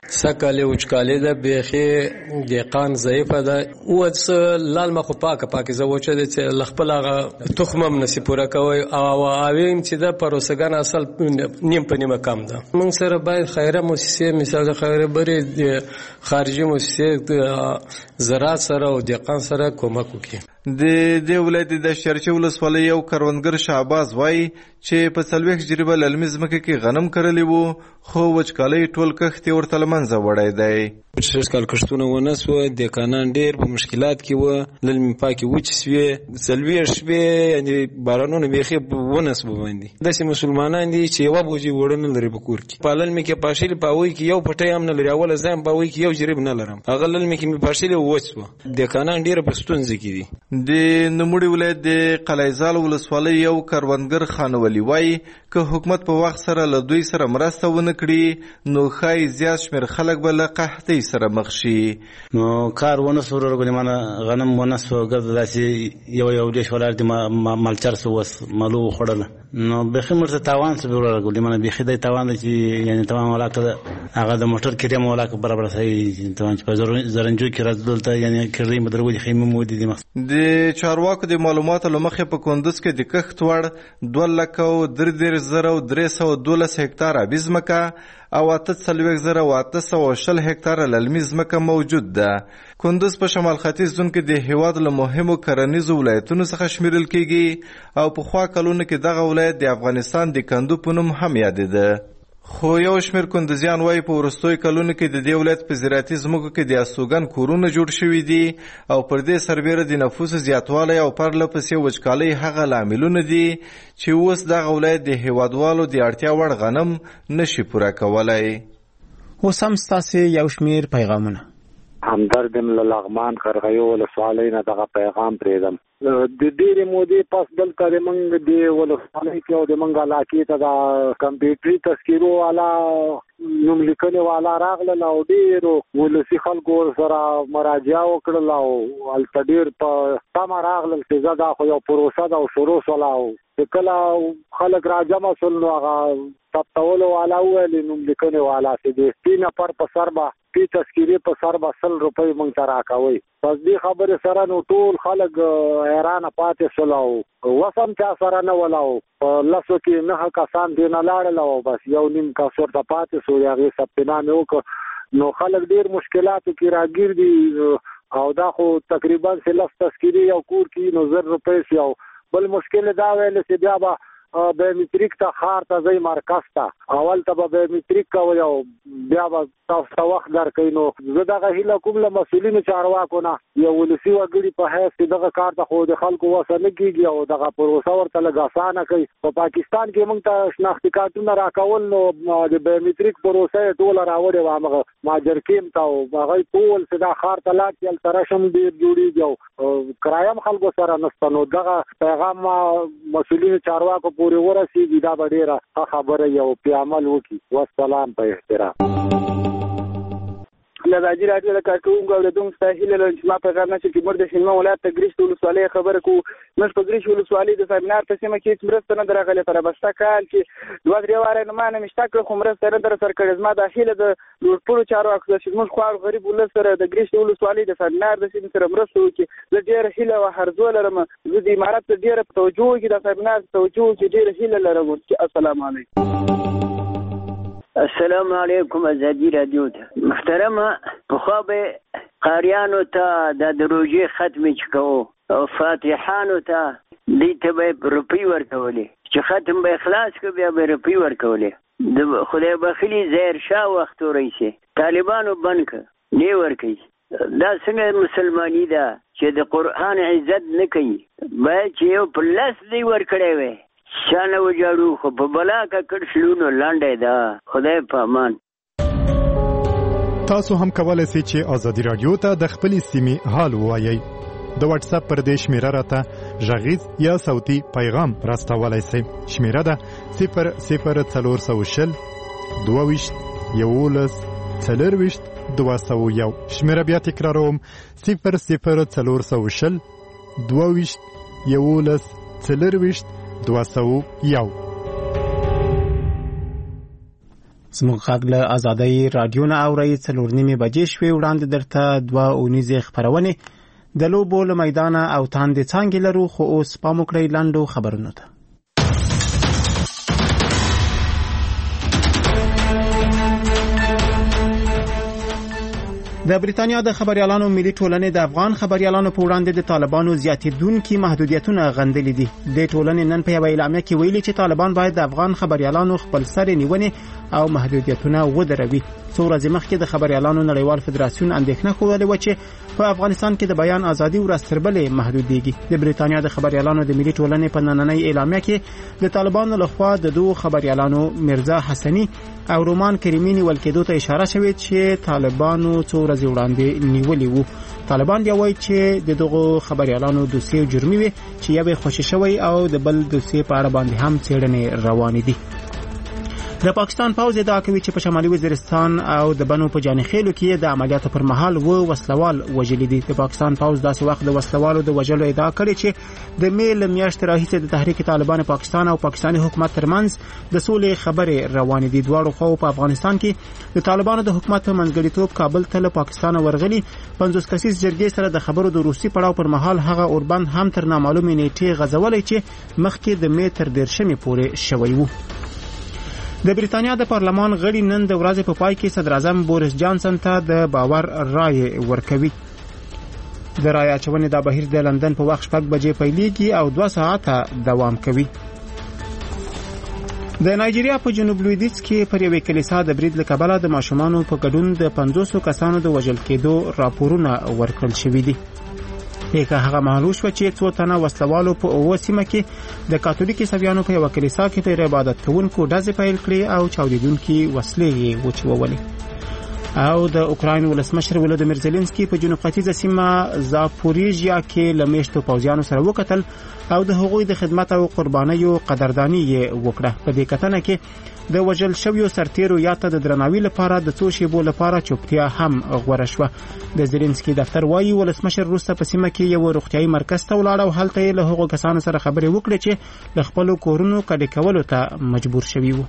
سکاله وچکاله ده بیخي دقان ضعیفه ده اوس لال مخو پاکه پاکه زوچه ده چې لخپل هغه تخمم نسی پوره کوي او اویم چې ده پروسګان اصل نیم په نیمه کم ده. موږ سره باید خیره مؤسسه مثال خیره بری خارجي مؤسسه زراعت سره او دقان سره کومک وکړي. د دې ولایت د شرچه ولسوالۍ یو کروندګر شعباز وایي چې په څلوېښت جریبه للمي ځمکه کې غنم کرلی وو خو وچکالۍ ټول کښت یې ورته له منځه وړی دی. شل کال کښتونه ونه سوه، دهقانان ډېر په مشکلات کې وه، للمي پاکې وچې سوې، څلوېښت شپې یعنې بارانونه بیخي ونه سوه باندې. داسې مسلمانان دي چې یوه بوجۍ اوړه نه لري په کور کې. په للمي کې پاشلي په هغوی کې یو پټی هم نه لري. اوله زه هم په هغوی کې یو جریب نه لرم. هغه للمي کې مې پاشلي وچ سوه. دهقانان ډېره په ستونزه کې دي. د نوموړي ولایت د قلعهزال ولسوالۍ یو کروندګر خانولي وایي که حکومت په وخت سره له دوی سره مرسته ونه کړي نو ښایي زیات شمېر خلک به له قحطۍ سره مخ شي. نو کار ونه سو ورغلي مانه غنم ونه سو ګرځ داسې یو یو ډېش ولار دي مالچر سو وس مالو خوړل نو بیخي مرته تاوان سو ورغلي مانه بیخي د تاوان دي چې یعنی تمام ولاکه هغه د موټر کریم ولاکه برابر صحیح تاوان چې په زرنجو کې راځدل ته یعنی کړی مدرولي خیمه مو دي د چارواکو د معلوماتو لمخې په کندوز کې د کښت وړ دوه لکه او درې دېرش زره او درې سوه دولس هکتاره آبي ځمکه او اته څلوېښت زره او اته سوه شل هکتاره للمي ځمکه موجود ده. کندوز په شمال ختیځ زون کې د هېواد له مهمو کرنیزو ولایتونو څخه شمیرل کیږي او پخوا کلونو کې دغه ولایت د افغانستان د کندو په نوم هم یادېده. خو یو شمېر کندوزیان وایي په وروستیو کلونو کې د دې ولایت په زراعتي ځمکو کې د استوګن کورونه جوړ شوي دي او پر دې سربیره د نفوسو زیاتوالی او پرله پسې وچکالۍ هغه لاملونه دي چې اوس دغه ولایت د هېوادوالو د اړتیا وړ غنم نشي پوره کولی. اوس هم ستاسې یو شمېر پیغامونه. همدرد یم له لغمان قرغیو ولسوالۍ نه دغه پیغام پرېږدم. د ډېرې مودې پس دلته د موږ د ولسوالۍ کې او د موږ علاقې ته د کمپیوټري تذکیرو والا نوملیکنې والا راغلل او ډېرو ولسي خلکو سره مراجعه وکړل او هلته ډېر په تمه راغلل چې زه دا خو یو پروسه ده او شروع شوله او چې کله خلک راجمع شول نو هغه ثبتولو والا وویل نوملیکنې والا چې د سپي نفر په سر به سپي تذکیرې په سر به سل روپۍ موږ ته راکوئ. پس دې خبرې سره نو ټول خلک حیرانه پاتې شول او وس هم چا سره نه ول او په لسو کې نهه کسان دې نه لاړل او بس یو نیم کس ورته پاتې شو. د هغې ثبتنامې وکړه نو خلک ډېر مشکلاتو کې راګیر دي او دا خو تقریبا چې لس تذکیرې یو کور کې نو زر روپۍ شي. او بل مشکل دا ویل چې بیا به بایومټریک ته ښار ته ځئ مرکز ته اول ته به بایومټریک کوئ او بیا به تاسو ته وخت درکوي. نو زه دغه هیله کوم له مسؤلینو چارواکو نه یو ولسي وګړي په حیث چې دغه کار ته خو د خلکو وسه نه کېږي او دغه پروسه ورته لږ اسانه کوي. په پاکستان کې موږ ته شناختي کارتونه راکول نو د بایومټریک پروسه یې ټوله راوړې وه همغه ماجر کیم ته او هغوی ټول چې دا ښار ته لاړ چې هلته رشم ډېر جوړېږي او کرایه هم خلکو سره نشته. نو دغه پیغام مسؤلینو چارواکو پورې ورسېږي دا به ډېره ښه خبره یې او پرې عمل وکړي. والسلام په احترام. له ازادي راډیو د کارکوونکو اورېدونکو څخه هیله لرم چې ما پیغام نشر کې موږ د هلمند ولایت د ګرشت ولسوالۍ خبره کوو. موږ په ګرشت ولسوالۍ د سمینار په سیمه کې هېڅ مرسته نه ده راغلې. په رابسته کال کې دوه درې واره نه ما نه مې شته کړه خو مرسته نه ده راسره کړې. زما دا هیله د لوړپوړو چارواکو ده چې زموږ خوار غریب ولس سره د ګرشت ولسوالۍ د سمینار د سیمې سره مرسته وکړي. زه ډېره هیله او هرزو لرم. زه د امارت ته ډېره توجه وکړي د سمینار توجه وکړي ډېره هیله لرم. السلام علیکم. السلام علیکم. ازادي راډیو ته محترمه پخوا به قاریانو ته د روژې ختمې چې کوو او فاتحانو ته دوی ته به روپۍ ورکولې چې ختم به خلاص کړو بیا به روپۍ ورکولې. د خدای بخلي ظاهر شاه وخت ورسې طالبانو بند کړ نه ورکوي. دا څنګه مسلماني ده چې د قرآن عزت نه کوي؟ باید چې یو په لاس دی ورکړی وی شانه وجاړو خو په بلا کا کړ شلونو لاندې ده. خدای په امان. تاسو هم کولای شئ چې ازادي رادیو ته د خپلې سیمې حال ووایئ. د واتس اپ پر دې شمیره راته غږیز یا صوتي پیغام راستولای شئ. شمیره ده صفر صفر څلور سوه شل دوه ویشت یولس څلرویشت دوه سوه یو. شمیره بیا تکراروم صفر صفر څلور سوه شل دوه ویشت یولس څلرویشت دوه سوه یو. زموږ غږ له ازادۍ رادیو نه اورئ. څلور نیمې بجې شوې. وړاندې درته دوه اونیزې خپرونې د لوبو له میدانه او تاندې څانګې لرو، خو اوس پام وکړئ لنډو خبرونو ته. د بریتانیا د خبريالانو ملي ټولنې د افغان خبريالانو په وړاندې د طالبانو زیاتېدونکي محدودیتونه غندلي دي. د ټولنې نن په یوه اعلامیه کې ویلي چې طالبان باید د افغان خبريالانو خپل سر نیونې او محدودیتونه ودروي. څو ورځې مخکې د خبريالانو نړیوال فدراسیون اندېښنه ښودلې وه چې په افغانستان کې د بیان ازادي ورځ تر بلې محدودېږي. د بریتانیا د خبريالانو د ملي ټولنې په نننۍ اعلامیه کې د طالبانو لخوا د دوه خبريالانو مرزا حسني او رومان کریمي نیول کېدو ته اشاره شوې چې طالبانو څو ورځې وړاندې نیولې وو. طالبان بیا وایي چې د دغو خبريالانو دوسیې جرمي وي چې یو یې خوشي شوی او د بل دوسیې په اړه باندې هم څېړنې روانې دي. د پاکستان پوځ ادعا کوي چې په شمالي وزیرستان او د بنو په جانخیلو کې د عملیاتو پر مهال و وسلوال وژلي دي. د پاکستان پوځ داسې وخت د وسلوالو د وژلو ادعا کړې چې د مې له میاشتې راهیسې د تحریک طالبان پاکستان او پاکستاني حکومت ترمنځ د سولې خبرې روانې دي. دواړو خواو په افغانستان کې د طالبانو د حکومت په منځګړیتوب کابل ته له پاکستان ورغلي پنځوس کسیز جرګې سره د خبرو د روسي پړاو پر مهال هغه اوربند هم تر نامعلومې نیټې غځولې چې مخکې د مې تر دیرشمې پورې شوی وو. د بریتانیا د پارلمان غړي نن د ورځې په پای کې صدر اعظم بوریس جانسن ته د باور رائے ورکوي. د رائے اچونې دا بهیر د لندن په وخت شپږ بجې پیلېږي او دوه ساعته دوام کوي. د نایجیریا په جنوب لویدیځ کې پر یوې کلیسا د برید له کبله د ماشومانو په ګډون د پنځوسو کسانو د وژل کېدو راپورونه ورکړل شوي دي. پیښه هغه مهال وشوه چې څو تنه وسلوالو په اوه سیمه کې د کاتولیک عیسویانو په یوه کلیسا کې غیر عبادت کوونکو ډزې پیل کړې او چاودېدونکي وسلې یې وچولې. او د اوکراین ولسمشر ولودیمیر زيلنسکي په جنوب ختیځه سیمه زاپوریژیا کې له میشتو پوځیانو سره وکتل او د هغوی د خدمت او قربانیو قدردانی یې وکړه. په دې کتنه کې د وژل شویو سرتیرو یا ته د درناوي لپاره د څو شیبو لپاره چوپتیا هم غوره شوه. د زيلنسکي دفتر وایي ولسمشر وروسته په سیمه کې یو روغتیايي مرکز ته ولاړ او هلته یې له هغو کسانو سره خبرې وکړې چې له خپلو کورونو کډې کولو ته مجبور شوي وو.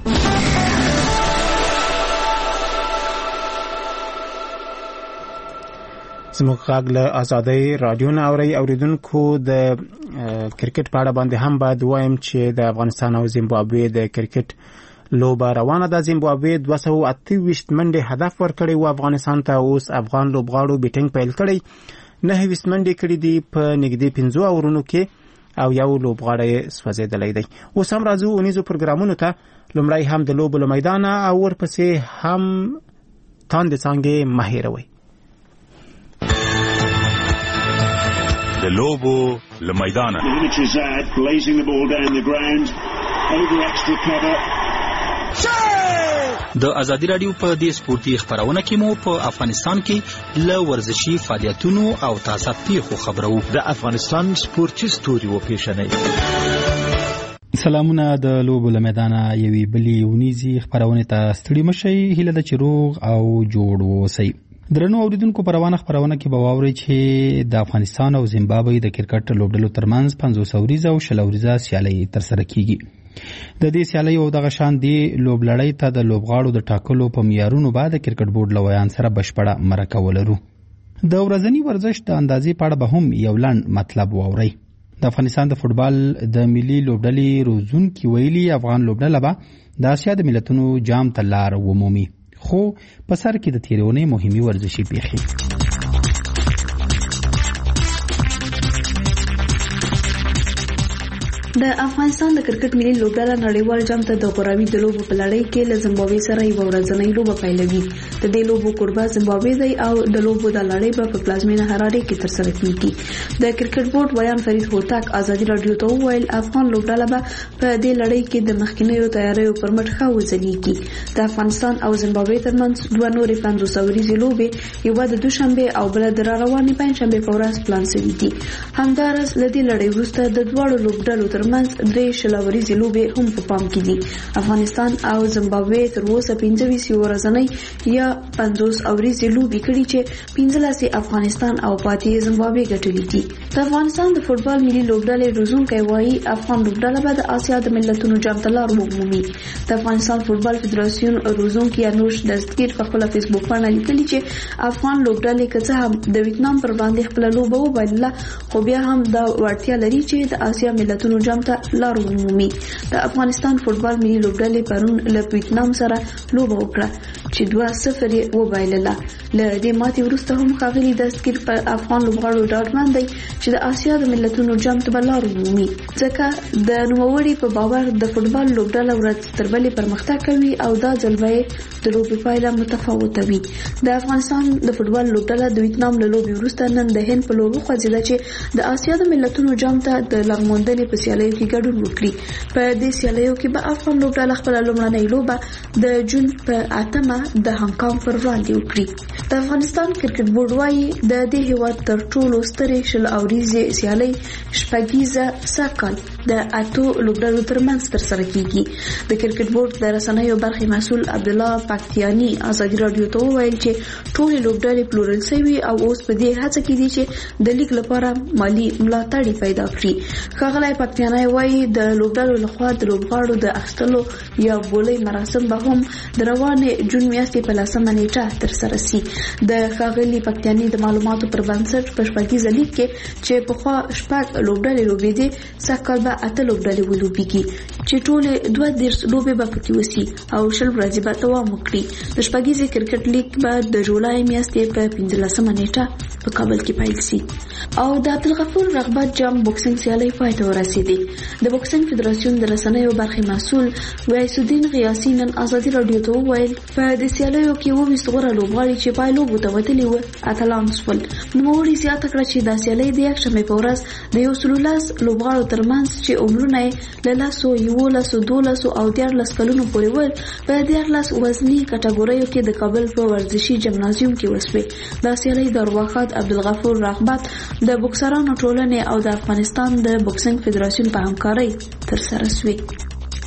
زموږ غږ له ازادۍ رادیو نه اورئ. اوریدونکو د کرکټ په اړه باندې هم باید وایم چې د افغانستان او زیمبابوې د کرکټ لوبه روانه ده. زیمبابوې دوه سوه اته ویشت منډې هدف ورکړی و افغانستان ته. اوس افغان لوبغاړو بیټینګ پیل کړی، نهه ویشت منډې کړي دي په نږدې پنځو اورونو کې او یو لوبغاړی سوځېدلی دی. اوس هم راځو اونیزو پروګرامونو ته. لومړی هم د لوبو له میدانه او ورپسې هم تاندې څانګې مه هېروئ. د لوبو له میدانه د ازادي رادیو په دې سپورتي خبرونه کې مو په افغانستان کې له ورزشي فعالیتونو او تازه پیښو خبرو. د افغانستان سپورتي ستوري و پیښنې سلامونه. د لوبو له میدانه یوې بلې ونیزي خبرونه ته ستړي مشئ. هیله ده چې روغ او جوړ اوسئ. درنو اوریدونکو په روانه خبرونه کې به واورئ چې د افغانستان او زیمبابوې د کرکټ لوبډلو ترمنځ پنځوس اوریزه او شل اوریزه سیالۍ ترسره کیږي. د دې سیالۍ او دغه شان دی لوبلړۍ ته د لوبغاړو د ټاکلو په معیارونو بعد کرکټ بورډ لویان سره بشپړه مرکه ولرو. د ورځنی ورزش د اندازې په اړه به هم یو لنډ مطلب واورئ. د افغانستان د فوټبال د ملي لوبډلې روزونکي ویلي افغان لوبډله به د اسیا د ملتونو جام ته لار ومومي، خو په سر کې د تیرونې مهمي ورزشي پیښې. د افغانستان د کرکټ ملي لوبډله نړیوال جام ته د غوراوي د لوبو په لړۍ کې له زیمبابوې سره یو ورځنۍ لوبه پیلوي. د دې لوبو کوربه زیمبابوې دی او د لوبو د لړۍ په پلازمینه هرارې کې ترسره کیږي. د کرکټ بورډ ویان فرید هوتک ازادي رادیو ته وویل افغان لوبډله به په دې لړۍ کې د مخکینیو تیاریو پر مټ ښه وځلېږي. د افغانستان او زیمبابوې ترمنځ دوه نورې پنځوس اوریزې لوبې، یوه د دوشنبې او بله د راروانې پنجشنبې په ورځ پلان شوي دي. همداراز له دې لړۍ وروسته د دواړو لوبډلو ترمنځ درې شلوريزې لوبې هم په پام کې دي. افغانستان او زیمبابوې تر اوسه پنځه ویشت ورځنۍ یا پنځوس اوریزې لوبې کړې چې پنځلس افغانستان او پاتې زیمبابوې ګټلې دي. د افغانستان د فوټبال ملي لوبډلې روزونکی وایي افغان لوبډله به د آسیا د ملتونو جام ته لار ومومي. د افغانستان فوټبال فدراسیون روزونکی انوش دستگیر په خپل فیسبوک باندې لیکلي چې افغان لوبډلې که څه هم د ویتنام پر باندې خپل لوبه وبایلله خو بیا هم دا وړتیا لري چې د آسیا ملتونو جام ته لار ومومي. د افغانستان فوټبال ملي لوبډلې پرون له ویتنام سره لوبه وکړه چې دوه صفر یې وبایلله. له دې ماتې وروسته هم ښاغلي دستگیر پر افغان لوبغاړو ډاډمن دی چې د آسیا د ملتونو جام ته به لار ومومي ځکه د نوموړي په باور د فوټبال لوبډله ورځ تر بلې پرمختګ کوي او دا ځل به د لوبې پایله متفاوته وي. د افغانستان د فوټبال لوبډله د ویتنام له لوبې وروسته نن د هند په لور وخوځېده چې د آسیا د ملتونو جام ته د لارښوندنې په سیالیو کې ګډون وکړي. په دې سیالیو کې به افغان لوبډله خپله لومړنۍ لوبه د جون په اتمه د هانګ پر وړاندې وکړي. د افغانستان کرکټ بورډ وايي د دې هیواد تر ټولو سترې شل اوریزې سیالۍ شپږیزه سږکال د اتو لوبډلو ترمنځ ترسره کیږي. د کرکټ بورډ د رسنیو برخې مسؤل عبدالله پاکستاني ازادي رادیو ته وویل چې ټولې لوبډلې پلورل شوي او اوس په دې هڅه کې دي چې د لیګ لپاره مالی ملاتړ پیدا کړي. ښاغلی پاکستاني وايي د لوبډلو لخوا د لوبغاړو د اخیستلو یا بولۍ مراسم به هم د روانې جون میاشتې په لسمه نیټه ترسره شي. د ښاغلي پاکستاني د معلوماتو پر بنسټ په شپږیزه لیګ کې چې پخوا شپږ لوبډلې لوبېدې سږکال به اته لوبډلې ولوبېږي چې ټولې دوه دېرش لوبې به پکې وسي او شل ورځې به دوام وکړي. د شپږیزې کرکټ لیګ به د جولای میاشتې په پنځلسمه نیټه په کابل کې پیل شي. او د عبدالغفور رغبت جام بوکسینګ سیالۍ پای ته ورسېدې. د بوکسینګ فدراسیون د رسنیو برخې مسؤل ویس الدین غیاسي نن ازادي رادیو ته وویل په دې سیالیو کې اوویشت غوره لوبغاړي چې پایلوبو ته وتلي وو اتلان شول. نوموړي زیاته کړه چې دا سیالۍ د یکشنبې په ورځ د یو سلو لس لوبغاړو ترمنځ چې عمرونه یې له لسو یولسو دولسو او دیارلس کلونو پورې ول په دیارلس وزني کټګوریو کې د کابل په ورزشي جمنازیوم کې وسوې. دا سیالۍ د ارواښاد عبدالغفور رغبت د بوکسرانو ټولنې او د افغانستان د بوکسینګ فدراسیون په همکارۍ ترسره شوې.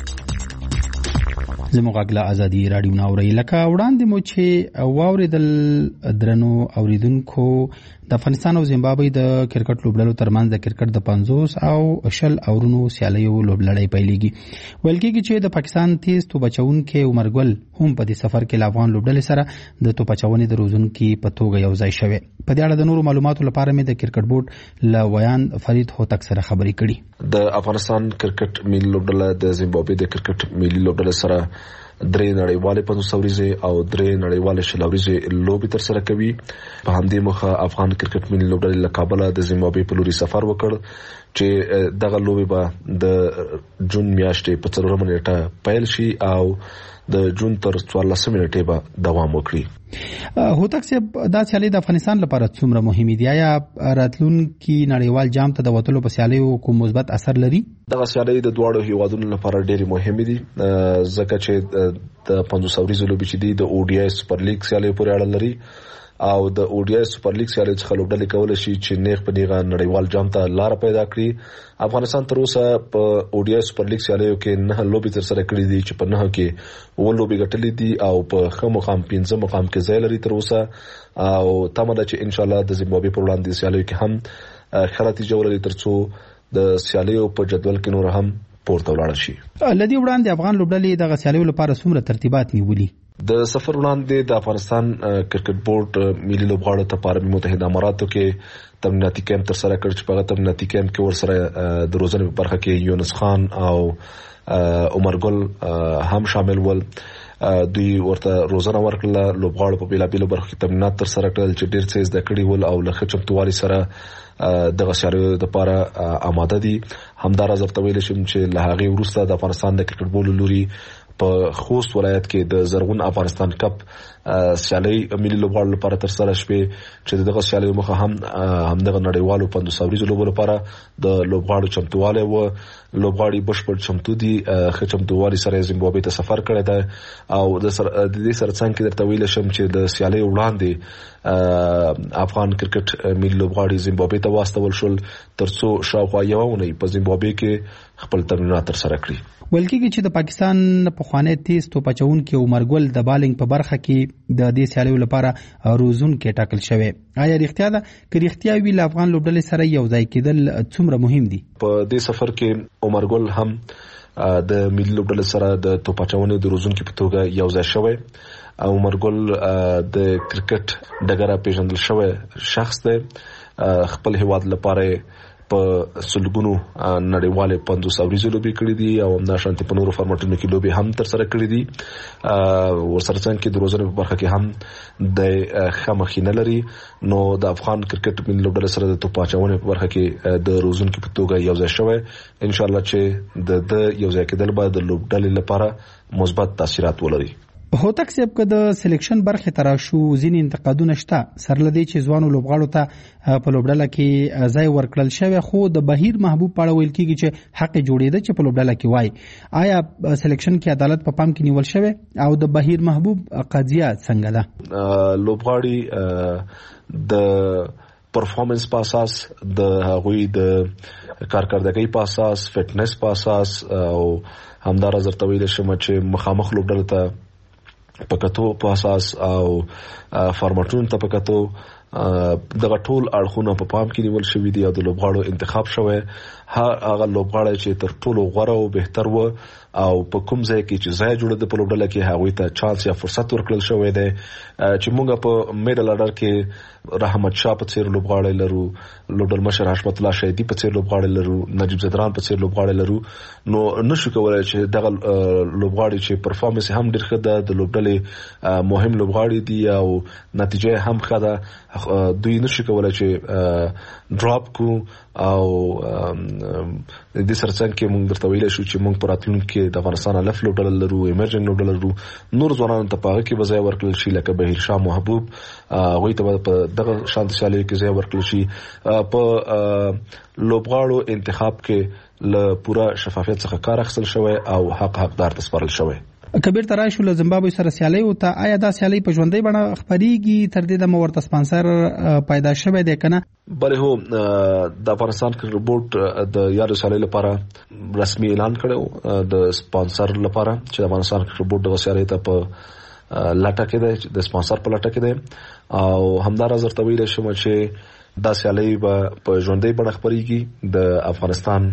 زموږ غږ ازادي رادیو ناوړی لکه وړاندې مو چې واوریدل درنو اوریدونکو د افغانستان او زیمبابوې د کرکټ لوبډلو ترمنځ د کرکټ د پنځوس او شل اورونو سیالیو لوبلړۍ پیلېږي. ویل کېږي چې د پاکستان تیز توپ اچوونکی عمر ګل هم په دې سفر کې له افغان لوبډلې سره د توپ اچونې د روزونکي په توګه یو ځای شوی. په دې اړه د نورو معلوماتو لپاره مې د کرکټ بورډ له ویان فرید هوتک سره خبرې کړي. د افغانستان کرکټ ملي لوبډله د زیمبابوې د کرکټ ملي لوبډلې سره درې نړیوالې پنځوس اوریزې او درې نړیوالې شل اوریزې لوبې ترسره کوي. په همدې مخه افغان کرکټ ملي لوبډلې له کابل د زیمبابوې په لوري سفر وکړ چې دغه لوبې به د جون میاشتې په څلورمه نیټه پیل شي او د جون تر څوارلسمې نیټې به دوام وکړي. هوتک صاحب دا سیالۍ د افغانستان لپاره څومره مهمې دي؟ آیا راتلونکي نړیوال جام ته د وتلو په سیالیو کوم مثبت اثر لري؟ دغه سیالۍ د دواړو هیوادونو لپاره ډېرې مهمې دي ځکه چې د پنځوس اوریزو لوبې چې دي د او ډي آی سپر لیګ سیالۍ پورې اړه لري او د او ډي آی سپر لیګ سیالۍ څخه لوبډلې کولی شي چې نیغ په نیغه نړیوال جام ته لار پیدا کړي. افغانستان تر اوسه په او ډي آی سپر لیګ سیالیو کې نه لوبې ترسره کړې دي چې په نه کې اووه لوبې ګټلې دي او په ښه مقام پنځه مقام کې ځای لري تر اوسه او تمه ده چې انشاءالله د زیمبابوې په وړاندې سیالیو کې هم ښه نتیجه ولري تر څو د سیالیو په جدول کې نور هم پورته ولاړ شي. له دې وړاندې افغان لوبډلې دغه سیالیو لپاره څومره ترتیبات نیولي؟ د سفر وړاندې د افغانستان کرکټ بورډ ملي لوبغاړو ته په عربي متحده اماراتو کې تمریناتي کیمپ ترسره کړ چې په هغه تمریناتي کیمپ کې ورسره د روزنې په برخه کې یونس خان او عمر ګل هم شامل ول. دوی ورته روزنه ورکړه. لوبغاړو په بیلابیلو برخو کې تمرینات ترسره کړل چې ډېر څه زده کړي ول او له ښه چمتووالي سره دغه سیالیو لپاره آماده دي. همداراز ورته ویلی شم چې له هغې وروسته د افغانستان د کرکټ بورډ له لوري په خوست ولایت کې د زرغون افغانستان کپ سیالۍ ملي لوبغاړو لپاره ترسره شوې چې دغه سیالیو مخه هم همدغه نړیوالو پنځوس اوریزو لوبو لپاره د لوبغاړو چمتووالی و. لوبغاړي بشپړ چمتو دي، ښه چمتووالي سره زیمبابوې ته سفر کړی دی او د دې سره څنګ کې درته ویلی شم چې د سیالیو وړاندې افغان کرکټ ملي لوبغاړي زیمبابوې ته واستول شول تر څو شاوخوا یوه اونۍ په زیمبابوې کې خپل تمرینات تر سره کړي. ویل کېږي چې د پاکستان پخوانی تیز توپ اچوونکی عمر ګل د بالینګ په برخه کې د دې سیالیو لپاره روزونکی ټاکل شوی. آیا رښتیا ده که رښتیا وي له افغان لوبډلې سره یو ځای کېدل څومره مهم دي؟ په دې سفر کې عمر ګل هم د ملي لوبډلې سره د توپ اچونې د روزونکي په توګه یو ځای شوی. عمر ګل د کرکټ ډګر پیژندل شوی شخص دی. خپل هیواد لپاره په سلګونو نړیواله پندوس اوریزو لوبي کړې دي او هم د شانتي په نورو فارمټونو کې لوبي هم تر سره کړې دي. ورسره څنګه کې د روزنې په برخه کې هم د خامخینه لري. نو د افغان کرکټ ملي لوبډلې سره د توپ اچونې په برخه کې د روزونکو په توګه یو ځای شوی. ان شاء الله چې د د یو ځای کېدل به د لوبډلې لپاره مثبت تاثیرات ولري. هوتک صاحب که د سلیکشن برخه تراشو ځینې انتقادونه شته سره لدی چې ځوانو لوبغاړو ته په لوبډله کې ځای ورکړل شوی، خو د بهیر محبوب پاړه ویل کېږي چې حق جوړېده چې په لوبډله کې وای. آیا سلیکشن کې عدالت په پام کې نیول شوی او د بهیر محبوب قضیه څنګه ده؟ لوبغاړي د پرفارمنس په اساس، د هغوی د کارکردګۍ په اساس، فټنس په اساس او همدارس درته ویل شم چې مخامخ لوبډله ته پکاتو په اساس او فارمټون ته پکاتو دغه ټول اړخونه په پام کې نیول شوی دي او د لوبغاړو انتخاب شوی. هغه لوبغاړي چې تر ټولو غوره او بهتر و او په کوم ځای کې چې ځای جوړ د په لوبډله کې هغوی ته چانس یا فرصت ورکړل شوی دی. چې موږ په میډل اډر کې رحمت شاه په څیر لوبغاړي لرو، لوبډل مشر حشمت الله شهیدی په څیر لوبغاړي لرو، نجیب زدران په څیر لوبغاړي لرو. نو نشو کولای چې دغه لوبغاړي چې پرفارمنس هم ډیر ښه ده، د لوبډلې مهم لوبغاړي دي او نتیجه هم ښه ده، دوی نشو کولای چې ډراپ کو او د دې سرڅنګ کې موږ درته ویل شو چې موږ په راتلونکي کې د افغانستان الف لوبډل لرو، ایمرجنګ لوبډل لرو، نور ځوانانو ته پاغه کې وځای ورکړل شي لکه بهیر شاه محبوب غوي ته په دغه شانتي سیالي کې ځای ورکړل شي. په لوبغاړو انتخاب کې له پوره شفافیت څخه کار اخیستل شوی او حق حقدار ته سپارل شوی. کبیر تراشو له زیمبابوې سره سیالي وته، آیا دا سیالي په ژوندۍ بڼه خبريږي تر دې د مورته سپانسر پیدا شوی دی کنه؟ بله هو، د افغانستان کرکټ بورډ د یارو سیالي لپاره رسمي اعلان کړو د سپانسر لپاره چې د افغانستان کرکټ بورډ د سیالي ته په لټه کې دی، د سپانسر په لټه کې دی او همدارس درته ویل شم چې دا سیالي په ژوندۍ بڼه خبريږي د افغانستان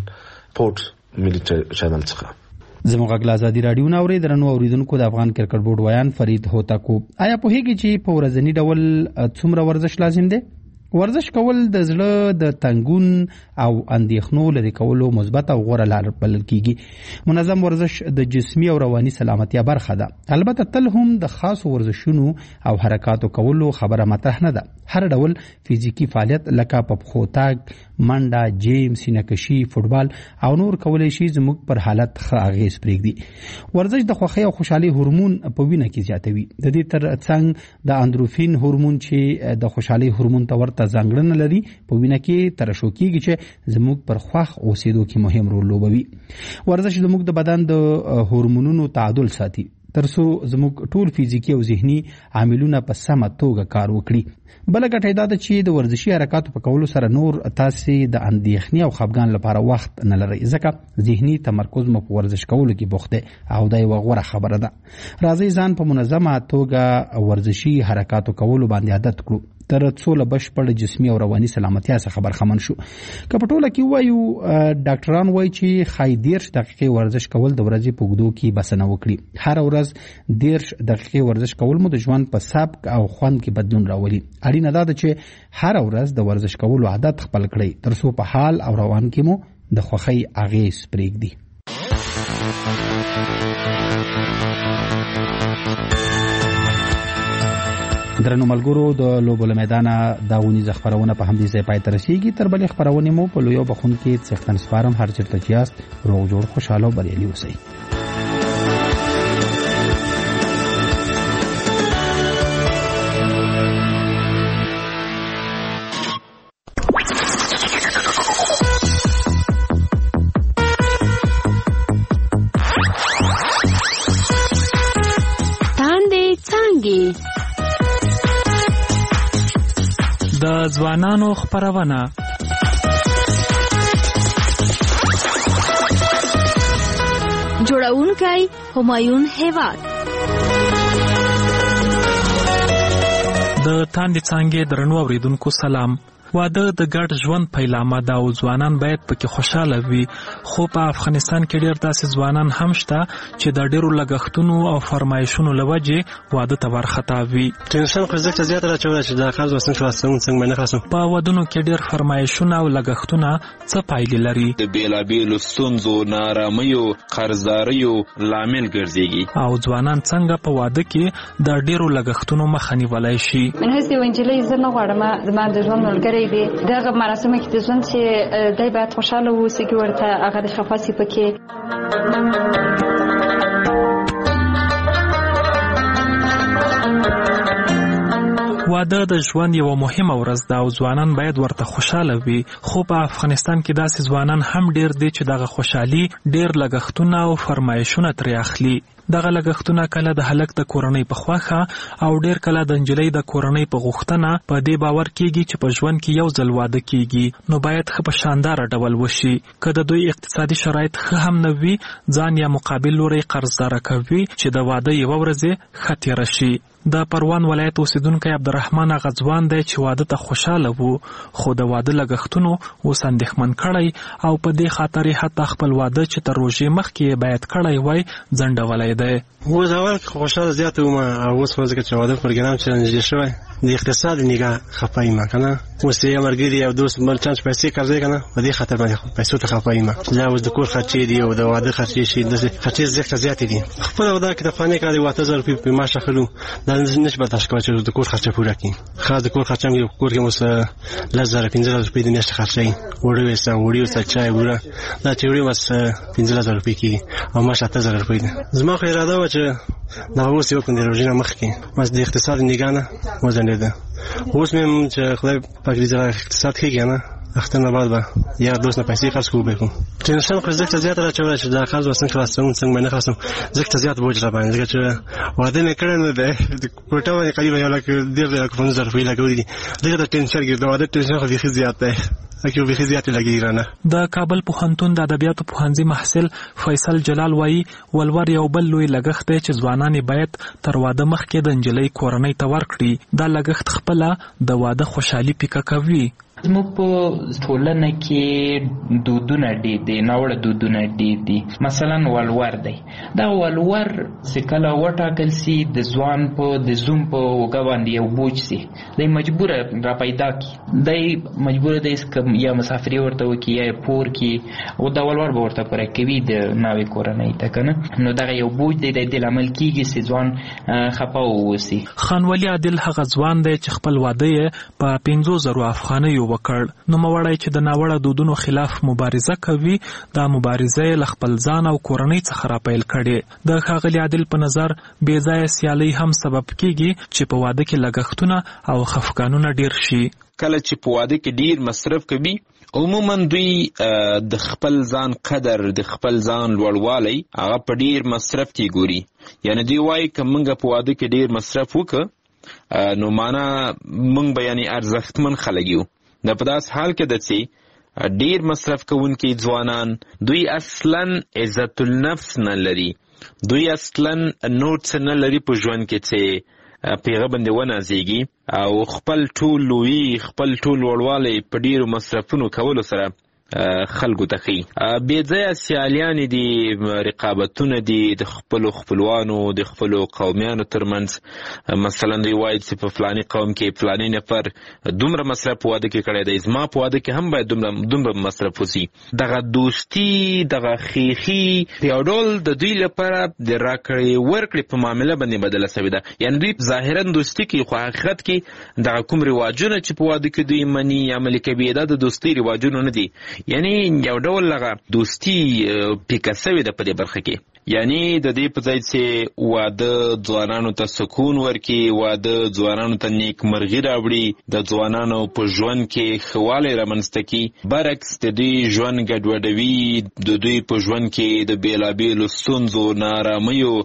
سپورټس ملي چینل څخه. زموږ غږ آزادي رادیو ناوري درنو اوریدونکو د افغان کرکټ بورډ ویان فرید هوتکو. آیا په هیګي چې په ورځنی ډول څومره ورزش لازم دی؟ ورزش کول د زړه د تنګون او اندېښنو لري کولو مثبت او غوره لار بلل کیږي. منظم ورزش د جسمي او رواني سلامتیا برخه ده. البته تل هم د خاص ورزشونو او حرکاتو کولو خبره مطرح نه ده. هر ډول فزیکی فعالیت لکه پپخو تاګ، منډه، جیم، سینه‌کشي، فوتبال او نور کولای شي زموږ پر حالت ښه اغیز پرېږدي. ورزش د خوښۍ او خوشحالي هورمون په وینه کې زیاتوي. د دې تر څنګ د اندروفین هورمون چې د خوشحالي هورمون ته ورته ځانګړنه لري په وینه کې ترشح کیږي چې زموږ پر خوښ اوسېدو کې مهم رول لوبوي. ورزش زموږ د بدن د هورمونونو تعادل ساتي ترڅو زموږ ټول فزیکی او ذهني عاملونه په سمه توګه کار وکړي. بل ګټه دا ده چې د ورزشي حرکاتو په کولو سره نور تاسو د اندېښنې او خپګان لپاره وخت نه لرئ، ځکه ذهني تمرکز مو په ورزش کولو کې بوخت دی او دا یو غوره خبره ده. راځئ ځان په منظمه توګه ورزشي حرکاتو کولو باندې عادت کړو تر څو له بشپړ جسمي او رواني سلامتیا څخه برخمن شو. که په ټوله کې وایو، ډاکټران وایي چې ښایي دېرش دقیقې ورزش کول د ورځې په اوږدو کې بسنه وکړي. هره ورځ دېرش دقیقې ورزش کول مو د ژوند په سبک او خوند کې بدلون راولي. اړینه ده چې هره ورځ د ورزش کولو عادت خپل کړئ ترڅو په حال او روان کې مو د خوښۍ اغیز پرېږدي. درنو ملګرو، د لوبو له میدانه دا ونیزه خبرونه په همدې ځای پای ته رسیږي. تر بلې خبرونې مو په لویو بخونکي څښتن سپارم. هر چېرته چې یاست روغ جوړ خوشحاله او بریالي اوسئ. د ځوانانو خبرونه جوړونکی همایون هیواد. د تاندې څانګې درنو اوریدونکو سلام. واده د ګډ ژوند پیلامه ده او ځوانان باید پکې خوشاله وي، خو په افغانستان کې ډېر داسې ځوانان هم شته چې د ډېرو لګښتونو او فرمایشونو له وجې واده ته وارخطا وي. ټینشن خو زیاته زیاته راچوله چې دا قرض وسنګ خلاصون څنګه نه خلاصون. په ودونو کې ډېر فرمایشونه او لګښتونه څه پایلې لري؟ د بیلابیلو ستونزو، نارامیو، قرضداریو لامل ګرځيږي. او ځوانان څنګه په واده کې د ډېرو لګښتونو مخه نیولای شي؟ من هسه ونجلې زه نه غواړم زما د ژوند ملګری دی دغه مراسم کې د ژوند چې دای باید خوشاله اوسي کې ورته هغه د خفاسي پکې. واده د ژوند یو مهمه ورځ ده او ځوانان باید ورته خوشاله وي، خو په افغانستان کې داسې ځوانان هم ډیر دي چې دغه خوشحالي ډیر لګښتونه او فرمایشونه ترې اخلي. دغه لګښتونه کله د هلک د کورنۍ په خوښه او ډیر کله د نجلۍ د کورنۍ په غوښتنه په دې باور کیږي چې په ژوند کې یو ځل واده کیږي، نو باید ښه په شاندار ډول وشي. که د دوی اقتصادي شرایط ښه هم نه وي، ځان یا مقابل لوري قرضدار کوي چې د واده یو ورځ ښه تیر شي. د پروان ولایت اوسیدونکی عبدالرحمن غزوان دی چې واده ته خوشاله وو، خو د واده لګښتونو اوس اندېښمن کړی او په دې خاطر حتی خپل واده چې تر روژې مخکې باید کړی وای ځنډولی دی. اوس اول خوشاله زیاته وم او اوس خو ځکه چې واده پروګرام چې نږدې شوی د اقتصاد نگاه خفه یم کنه. اوس یې مرګري او دوست بل چانس پیسې قرضې کنه په دې خاطر باندې پیسو ته خفه یم. دا اوس د کور خرچې دی او د واده خرچې شي د خرچې زیات زیات دي. خپل ودا کې د فانې کار دی واته زر په معاش اخلو دا نش برداشت کوي چې د کور خرچه پوره کړي. خاص د کور خرچه مې کور کې مس لزر پنځه زره روپۍ د میاشتې خرچې وړي وسه وړي وسه چای وړه دا چې وړي مس پنځه زره روپۍ کې او معاش اته زره روپۍ. زما خو اراده و چې دا اوس یو کوم د روزنه مخ کې مس د اقتصاد نگاه نه وزن ده. اوس مې چې خدای پاک دې زړه اقتصاد کې کنه اختنه بعد به یا دوست نه پیسې خرڅ کوو بکم. ټینشن خو زکه زیات راچوله چې دا قرض وسنګ خلاصون څنګه نه خلاصون زکه زیات بوج را باندې ځکه چې واده نه کړن نه ده کوټه باندې قریب یو لک ډیر ډیر کوم ظرف ویلا کوي دي دغه د ټینشن کې دا واده ټینشن خو ډیر زیات ده اکه به زیات لګی رانه. د کابل پوهنتون د ادبیاتو پوهنځي محصل فیصل جلال وایي ولور یو بل لوی لګښت دی چې ځوانان باید تر واده مخکې د نجلۍ کورنۍ ته ورکړي. دا لګښت خپله د واده خوشحالي پیکه کوي. زموږ په ټولنه کې دودونه ډېر دي، ناوړه دودونه ډېر دي. مثلا ولور دی، دا ولور چې کله وټاکل سي د ځوان په د زوم په اوږه باندې یو بوج سي دی مجبوره را پیدا کړي، دی مجبوره دی یا مسافري ورته وکړي یا پور کړي او دا ولور به ورته پوره کوي د ناوې کورنۍ ته که نه. نو دغه یو بوج دی د دې لامل کېږي چې ځوان خفه واوسي. خانولي عادل هغه ځوان دی چې خپل واده یې په پنځو زرو افغانیو وکړ. نو موړی چې د ناوړه دودونو خلاف مبارزه کوي، دا مبارزه له خپل ځان او کورنۍ څخه را پیل کړي. د ښاغلي عادل په نظر بې ځایه سیالۍ هم سبب کیږي چې په واده کې لګښتونه او خفګانونه ډیر شي. کله چې په واده کې ډیر مصرف کوي عموما دوی د خپل ځان قدر د خپل ځان لوړوالی هغه په ډیر مصرف کې ګوري. یعنی دوی وایي که موږ په واده کې ډیر مصرف وکړو نو معنا موږ به یعنی ارزښتمن خلک یو. د په داس حال کې د چې ډیر مصرف کوونکي ځوانان دوی اصلا عزت النفس نه لري، دوی اصلا نوټ نه لري په ژوند کې چې پیغه باندې ونازيږي او خپل ټول لوی خپل ټول وړوالی په ډیرو مصرفونو کولو سره خلکو ته خي. بې ځایه سیالیان دي، رقابتونه دي د خپلو خپلوانو د خپلو قومیانو ترمنځ. مثلا دوی وایي چې په فلاني قوم کې فلاني نفر دومره مصرف په واده کې کړی دی، زما په واده کې هم باید دومره دومره مصرف وسي. دغه دوستي دغه خیخي په یو ډول د دوی لپاره د راکړې ورکړې په معامله باندې بدله سوې ده. یعنې دوی ظاهرا دوستي کوي خو حقیقت کې دغه کوم رواجونه چې په واده کې دوی مني عملي کوي دا د دوستۍ رواجونه نه دي. یعنی یو ډول لغه دوستی پیکه سوې ده په دې برخه کې. یعنی د دې په ځای چې واده ځوانانو ته سکون ورکړي، واده ځوانانو ته نیکمرغي راوړي، د ځوانانو په ژوند کې ښه والی رامنځته کړي، برعکس د دوی ژوند ګډوډوي، د دوی په ژوند کې د بېلابېلو ستونزو، نارامیو،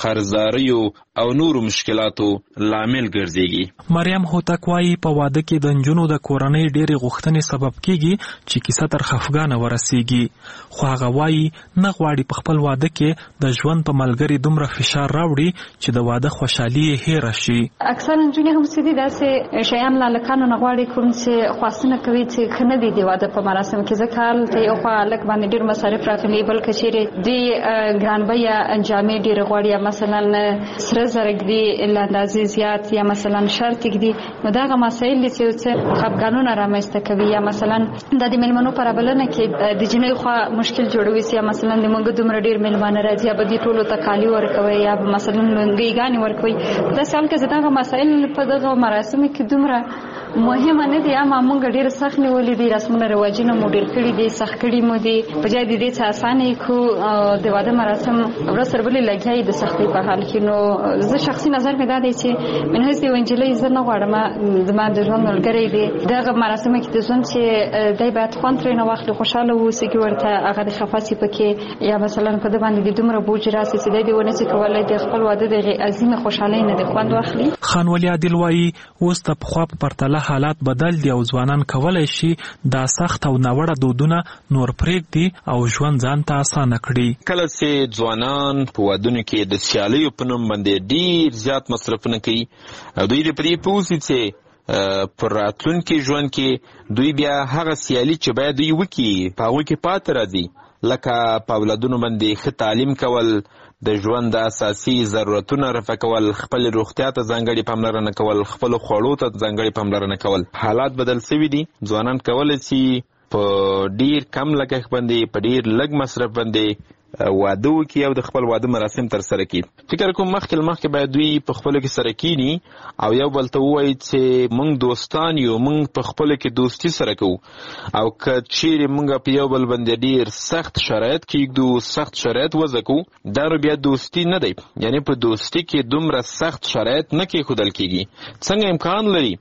قرضداریو او نورو مشکلاتو لامل ګرځيږي. مریم هوتک وايي په واده کې د نجونو د کورنۍ ډېرې غوښتنې سبب کیږي چې کیسه تر خفګانه ورسیږي، خو هغه وايي نه غواړي په خپل واده کې د ژوند په ملګري دومره فشار راوړي چې د واده خوشحالي یې هېره شي. اکثر نجونې هم چې دي داسې شیان له هلکانو نه غواړي کوم چې خواستونه کوي چې ښه نه دي د واده په مراسم کې، ځکه هلته یو خوا هلک باندې ډېر مصارف راغلي، بل که چیرې دوی ګرانبیه جامې ډېرې غواړي یا مثلا سره زر ږدي له اندازې زیات یا مثلا شرط ږدي، نو دغه مسایل دي چې څه خفګانونه رامنځته کوي. یا مثلا د دې مېلمنو په رابلنه کې د جنۍ خوا مشکل جوړوي چې یا مثلا د موږ دومره ډېر مېلمانه راځي یا به دې ټولو ته کالي ورکوي یا مثلا لونګۍ ورکوي. داسې حال کې چې دغه مسایل په دغه مراسمو کې دومره مهمه نه دي، اما موږ ډېر سخت نیولي دي، رسمونه رواجونه مو ډېر کړي دي، سخت کړي مو دي، په ځای د دې چې اسانه یې کړو د واده مراسم ورځ تر بلې لګیا یې د سختۍ په حال کې. نو زه شخصي نظر مې دا دی چې من حیث یوه نجلۍ زه نه غواړم زما د ژوند ملګری دی دغه مراسمو کې د ژوند چې دی باید خوند ترېنه واخلي، خوشحاله واوسي، کې ورته هغه د خفه سي پکې یا مثلا په ده باندې د دومره بوج راسي چې دی دې ونه شي کولی د خپل واده د هغې عظیمې خوشحالۍ نه د خوند واخلي. خان ولی عادل وایي اوس د پخوا په پرتله حالات بدل دي او ځوانان کولی شي دا سخت او ناوړه دودونه نور پرېږدي او ژوند ځان ته اسانه کړي. کله چې ځوانان په ودونو کې د سیالیو په نوم باندې ډېر زیات مصرفونه کوي او دوی دې پرې پوه سي چې پر راتلونکي ژوند کې دوی بیا هغه سیالي چې باید دوی وکړي په هغوی کې پاتې راځي، لکه په اولادونو باندې ښه تعلیم کول، د ژوند د اساسي ضرورتونه رفع کول، خپل روغتیا ته ځانګړې پاملرنه کول، خپل خوړو ته ځانګړې پاملرنه کول. حالات بدل شوي دي، ځوانان کولی شي په ډیر کم لګښت باندې په ډیر لږ مصرف باندې واده وکړي او د خپل واده مراسم تر سره کړي. فکر کوم مخکې مخکې باید دوی په خپلو کې سره کینی او یو بل ته ووایي چې موږ دوستان یو، موږ په خپلو کې دوستي سره کوو، او که چیرې موږ په یو بل باندې ډیر سخت شرایط کېږدو، سخت شرایط وضع کوو، دا نو بیا دوستي نه دی. یعنې په دوستي کې دومره سخت شرایط نه کېښودل کېږي. څنګه امکان لري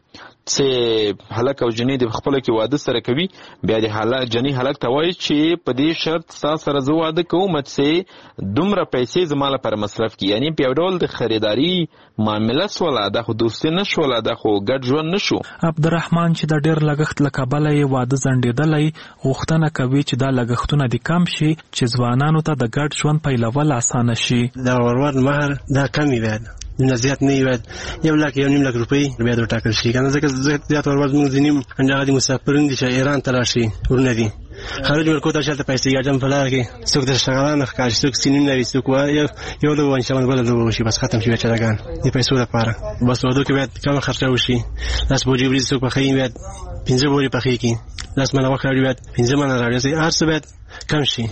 چې هلک او جنۍ د خپلو کې واده سره کوي، بیا د جنۍ هلک ته وایي چې په دې شرط ستا سره زه واده کوم چې دومره پیسې زما لپاره مصرف کړي. یعنې په یو ډول د خریداري معامله سوله، دا خو دوستي نه شوله، دا خو ګډ ژوند نه شو. عبدالرحمن چې د ډېر لګښت له کبله یې واده ځنډېدلی، غوښتنه کوي چې دا لګښتونه دې کم شي چې ځوانانو ته د ګډ ژوند پیلول اسانه شي. دا ورور مهر دا کم وي، باید نه زیات نه وي، یو لاک یو نیم لاک روپۍ باید ورټاکل شي، که نه ځکه زیات ورور زموږ ځینې همدغه دي مسافرین دي چې ایران ته لاړ شي، ورونه دي خارج ملکو ته شلته پیسې ګاډم په لاره کې څوک د شغالانه ښکاري، څوک سینیم لري، څوک یو لوبه انشاءالله بله لوبه وشي، بس ختم شي بیچارهګان د پیسو لپاره. بس وادو کې باید کمه خرچه وشي، لس بوجې وریجې څوک پخوي باید پنځه بورې پخې کړي، لس منه غوښه راوړي باید پنځه منه راوړي، هر څه باید کم شي.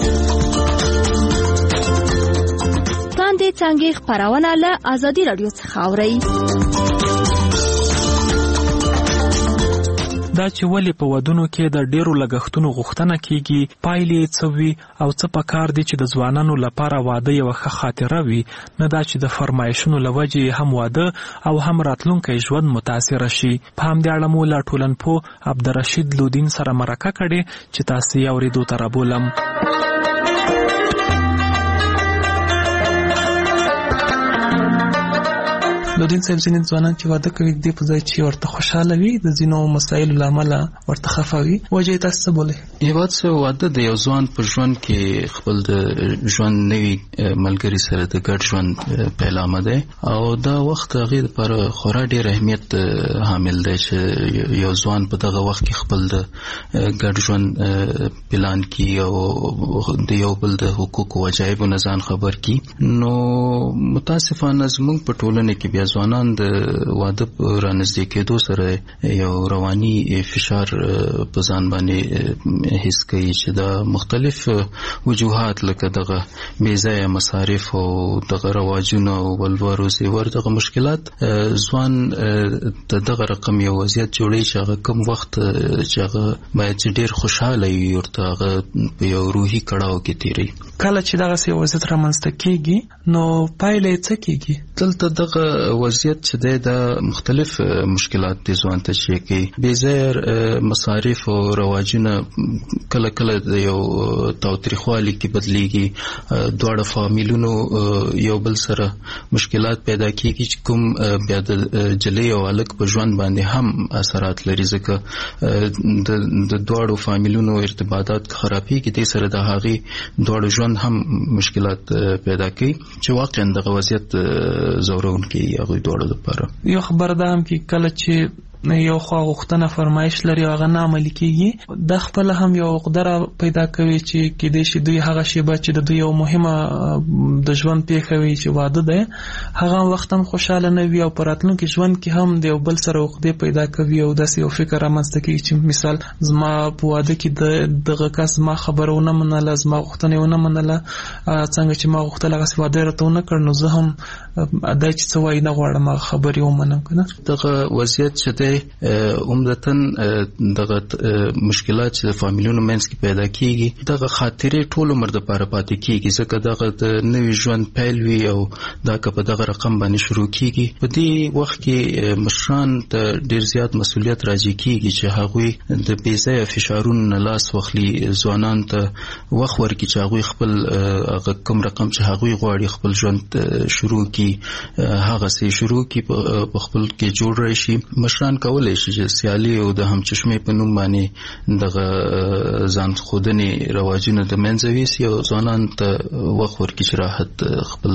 تاندې څانګې خپرونه له ازادي راډیو څخه اورئ. دا چې ولې په ودونو کې د ډیرو لګښتونو غوښتنه کیږي، پایلې یې څه وي او څه پکار دي چې د ځوانانو لپاره واده یوه ښه خاطره وي، نه دا چې د فرمایشونو له وجې هم واده او هم راتلونکی ژوند متاثره شي. په همدې اړه مو له ټولنپوه عبدالرشید لودین سره مرکه کړې چې تاسو یې اورېدو ته رابولم. لودین صاحب، ځینې ځوانان چې واده کوي د دې په ځای چې ورته خوشحاله وي، د ځینو مسایلو له امله ورته خفه وي، وجه یې تاسو څه بولئ؟ هېواد څه واده د یو ځوان په ژوند کې خپل د ژوند نوي ملګري سره د ګډ ژوند پیلامه دی او دا وخت هغې دپاره خورا ډېر اهمیت حامل دی چې یو ځوان په دغه وخت کې خپل د ګډ ژوند پلان کړي او د یو بل د حقوقو وجایبو نه ځان خبر کړي. نو متاسفانه زموږ په ټولنه کې بیا ځوانان د واده رانږدې کېدو سره یو رواني فشار په ځان باندې حس کوي چې دا مختلف وجوهات لکه دغه بې ځایه مصارف او دغه رواجونه او ولور زیور دغه مشکلات ځوان د دغه رقم یو وضعیت جوړوي چې هغه کوم وخت چې هغه باید چې ډېر خوشحاله وي ورته هغه په یو روحي کړاو کې تېروي. کله چې دغه سی وضعیت رامنځته کیږي نو پایله څه کیږي؟ دلته دغه وضعیت چې دی د مختلف مشکلات دي ځوان ته شي کوي بېځایه مصارف او رواجونه کله کله د یو تاوتریخوالي کې بدلیږي دواړه فامیلونو یو بل سره مشکلات پیدا کیږي چې کوم بیا د جلۍ او هلک په ژوند باندې هم اثرات لري ځکه د دواړو فامیلونو ارتباطات خرابېږي دې سره د هغې دواړو ژوند هم مشکلات پیدا کوي چې واقعا دغه وضعیت ځورونکی هغوی دواړو لپاره. یو خبر ده هم کې کله چې یو خوا غوښتنه فرمایش لري او هغه نه عملي کیږي د خپل هم یو قدره پیدا کوي چې کېدای شي دوی هغه شیبه چې د دوی یو مهمه د ژوند پیښه وي چې واده ده هغه وخت هم خوشاله نه وي او په راتلونکي ژوند کې هم د یو بل سره عقدې پیدا کوي او داسې یو فکر رامنځته کوي چې مثال زما په واده کې د دغه کس ما خبره ونه منله زما غوښتنه ونه منله څنګه چې ما غوښتل هغه واده راته ونه کړ نو زه هم دا چې څه وایي نه غواړم هغه خبرې ومنم که نه. دغه وضعیت چې دی عمدتاً دغه مشکلات چې د فامیلونو منځ کې پیدا کیږي دغه خاطرې ټول عمر دپاره پاتې کیږي ځکه دغه د نوي ژوند پیل وي او دا که په دغه رقم باندې شروع کیږي په دې وخت کې مشران ته ډېر زیات مسؤلیت راجع کیږي چې هغوی د بېځایه فشارونو نه لاس واخلي ځوانانو ته وخت ورکړي چې هغوی خپل هغه کوم رقم چې هغوی غواړي خپل ژوند شروع کړي هغسې شروع کړي په خپل کې جوړ راشي. مشران کولای شي چې سیالي او د همچشمې په نوم باندې دغه ځان ښودنې رواجونه د منځه ویسي او ځوانانو ته وخت ورکړي چې راحت خپل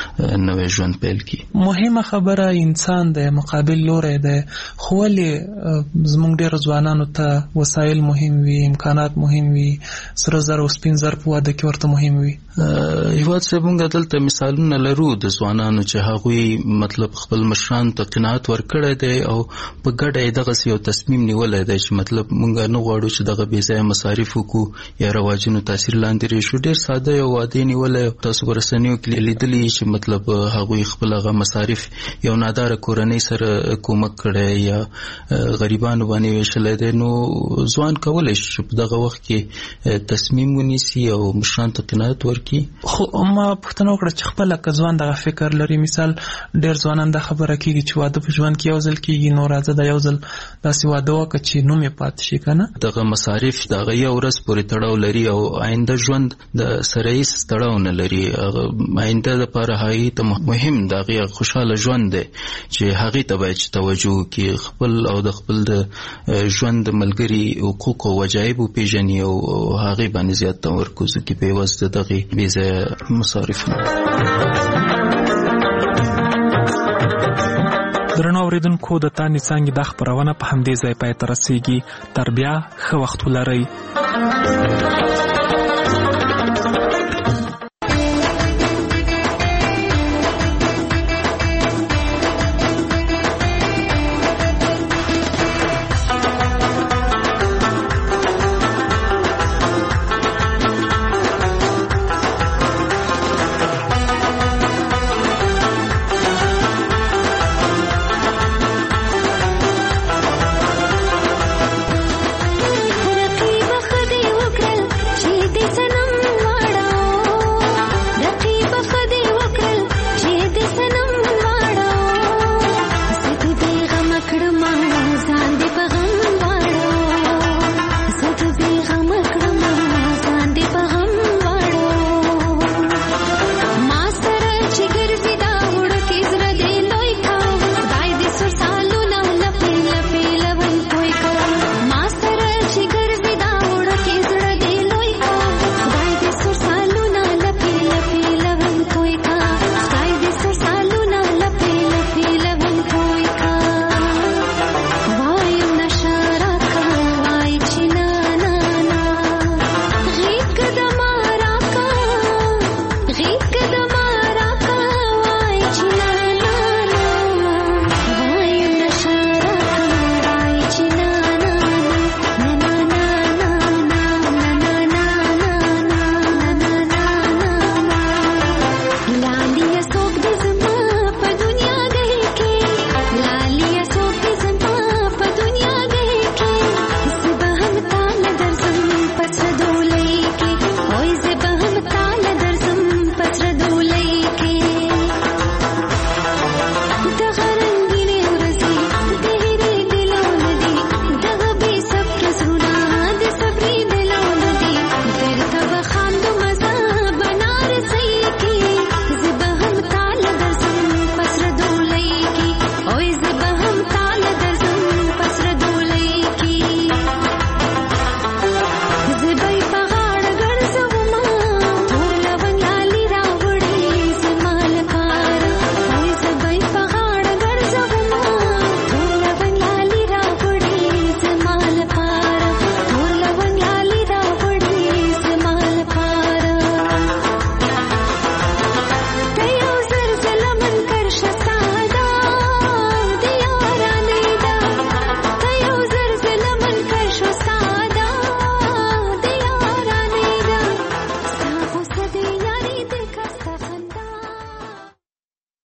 نوی ژوند پیل کړي. مهمه خبره انسان دی مقابل لوری دی خو ولې زموږ ډېرو ځوانانو ته وسایل مهم وي امکانات مهم وي سره زر او سپین زر په واده کې ورته مهم وي؟ هېواد صاحب موږ دلته مثالونه لرو د ځوانانو چې هغوی مطلب خپل مشرانو ته قناعت ورکړی دی او په ګډه یې دغسې یو تصمیم نیولی دی چې مطلب موږ نه غواړو چې دغه بېځایه مصارف وکړو یا رواجونو تاثیر لاندې راشو. ډېر ساده یو واده نیولی تاسو په رسنیو کې لیدلي چې مطلب هغوی خپل هغه مصارف یو ناداره کورنۍ سره کومک کړی یا غریبانو باندې ویشلی دی نو ځوان کولی شي چې په دغه وخت کې تصمیم ونیسي او مشرانو ته قناعت ورکړي. خو ما پوښتنه وکړه چې خپله که ځوان دغه فکر لري مثال ډېر ځوانان دا خبره کېږي چې واده په ژوند کې یو ځل کېږي نو راځه دا یو ځل داسې واده وکړه چې نوم یې پاتې شي که نه. دغه مصارف د هغه یو ورځ پورې تړاو لري او آینده ژوند د سره هېڅ تړاو نه لري. آینده دپاره هغې ته مهم د هغې خوشحاله ژوند دی چې هغې ته باید چې توجه وکړي خپل او د خپل د ژوند د ملګري حقوق او وجایب وپېژني او هغې باندې زیات تمرکز وکړي په عوض د دغې بېځایه مصارف نه. درنو اوریدونکو د تانې څانګې دا خپرونه په همدې ځای پای ته رسیږي. تر بیا ښه وخت ولرئ.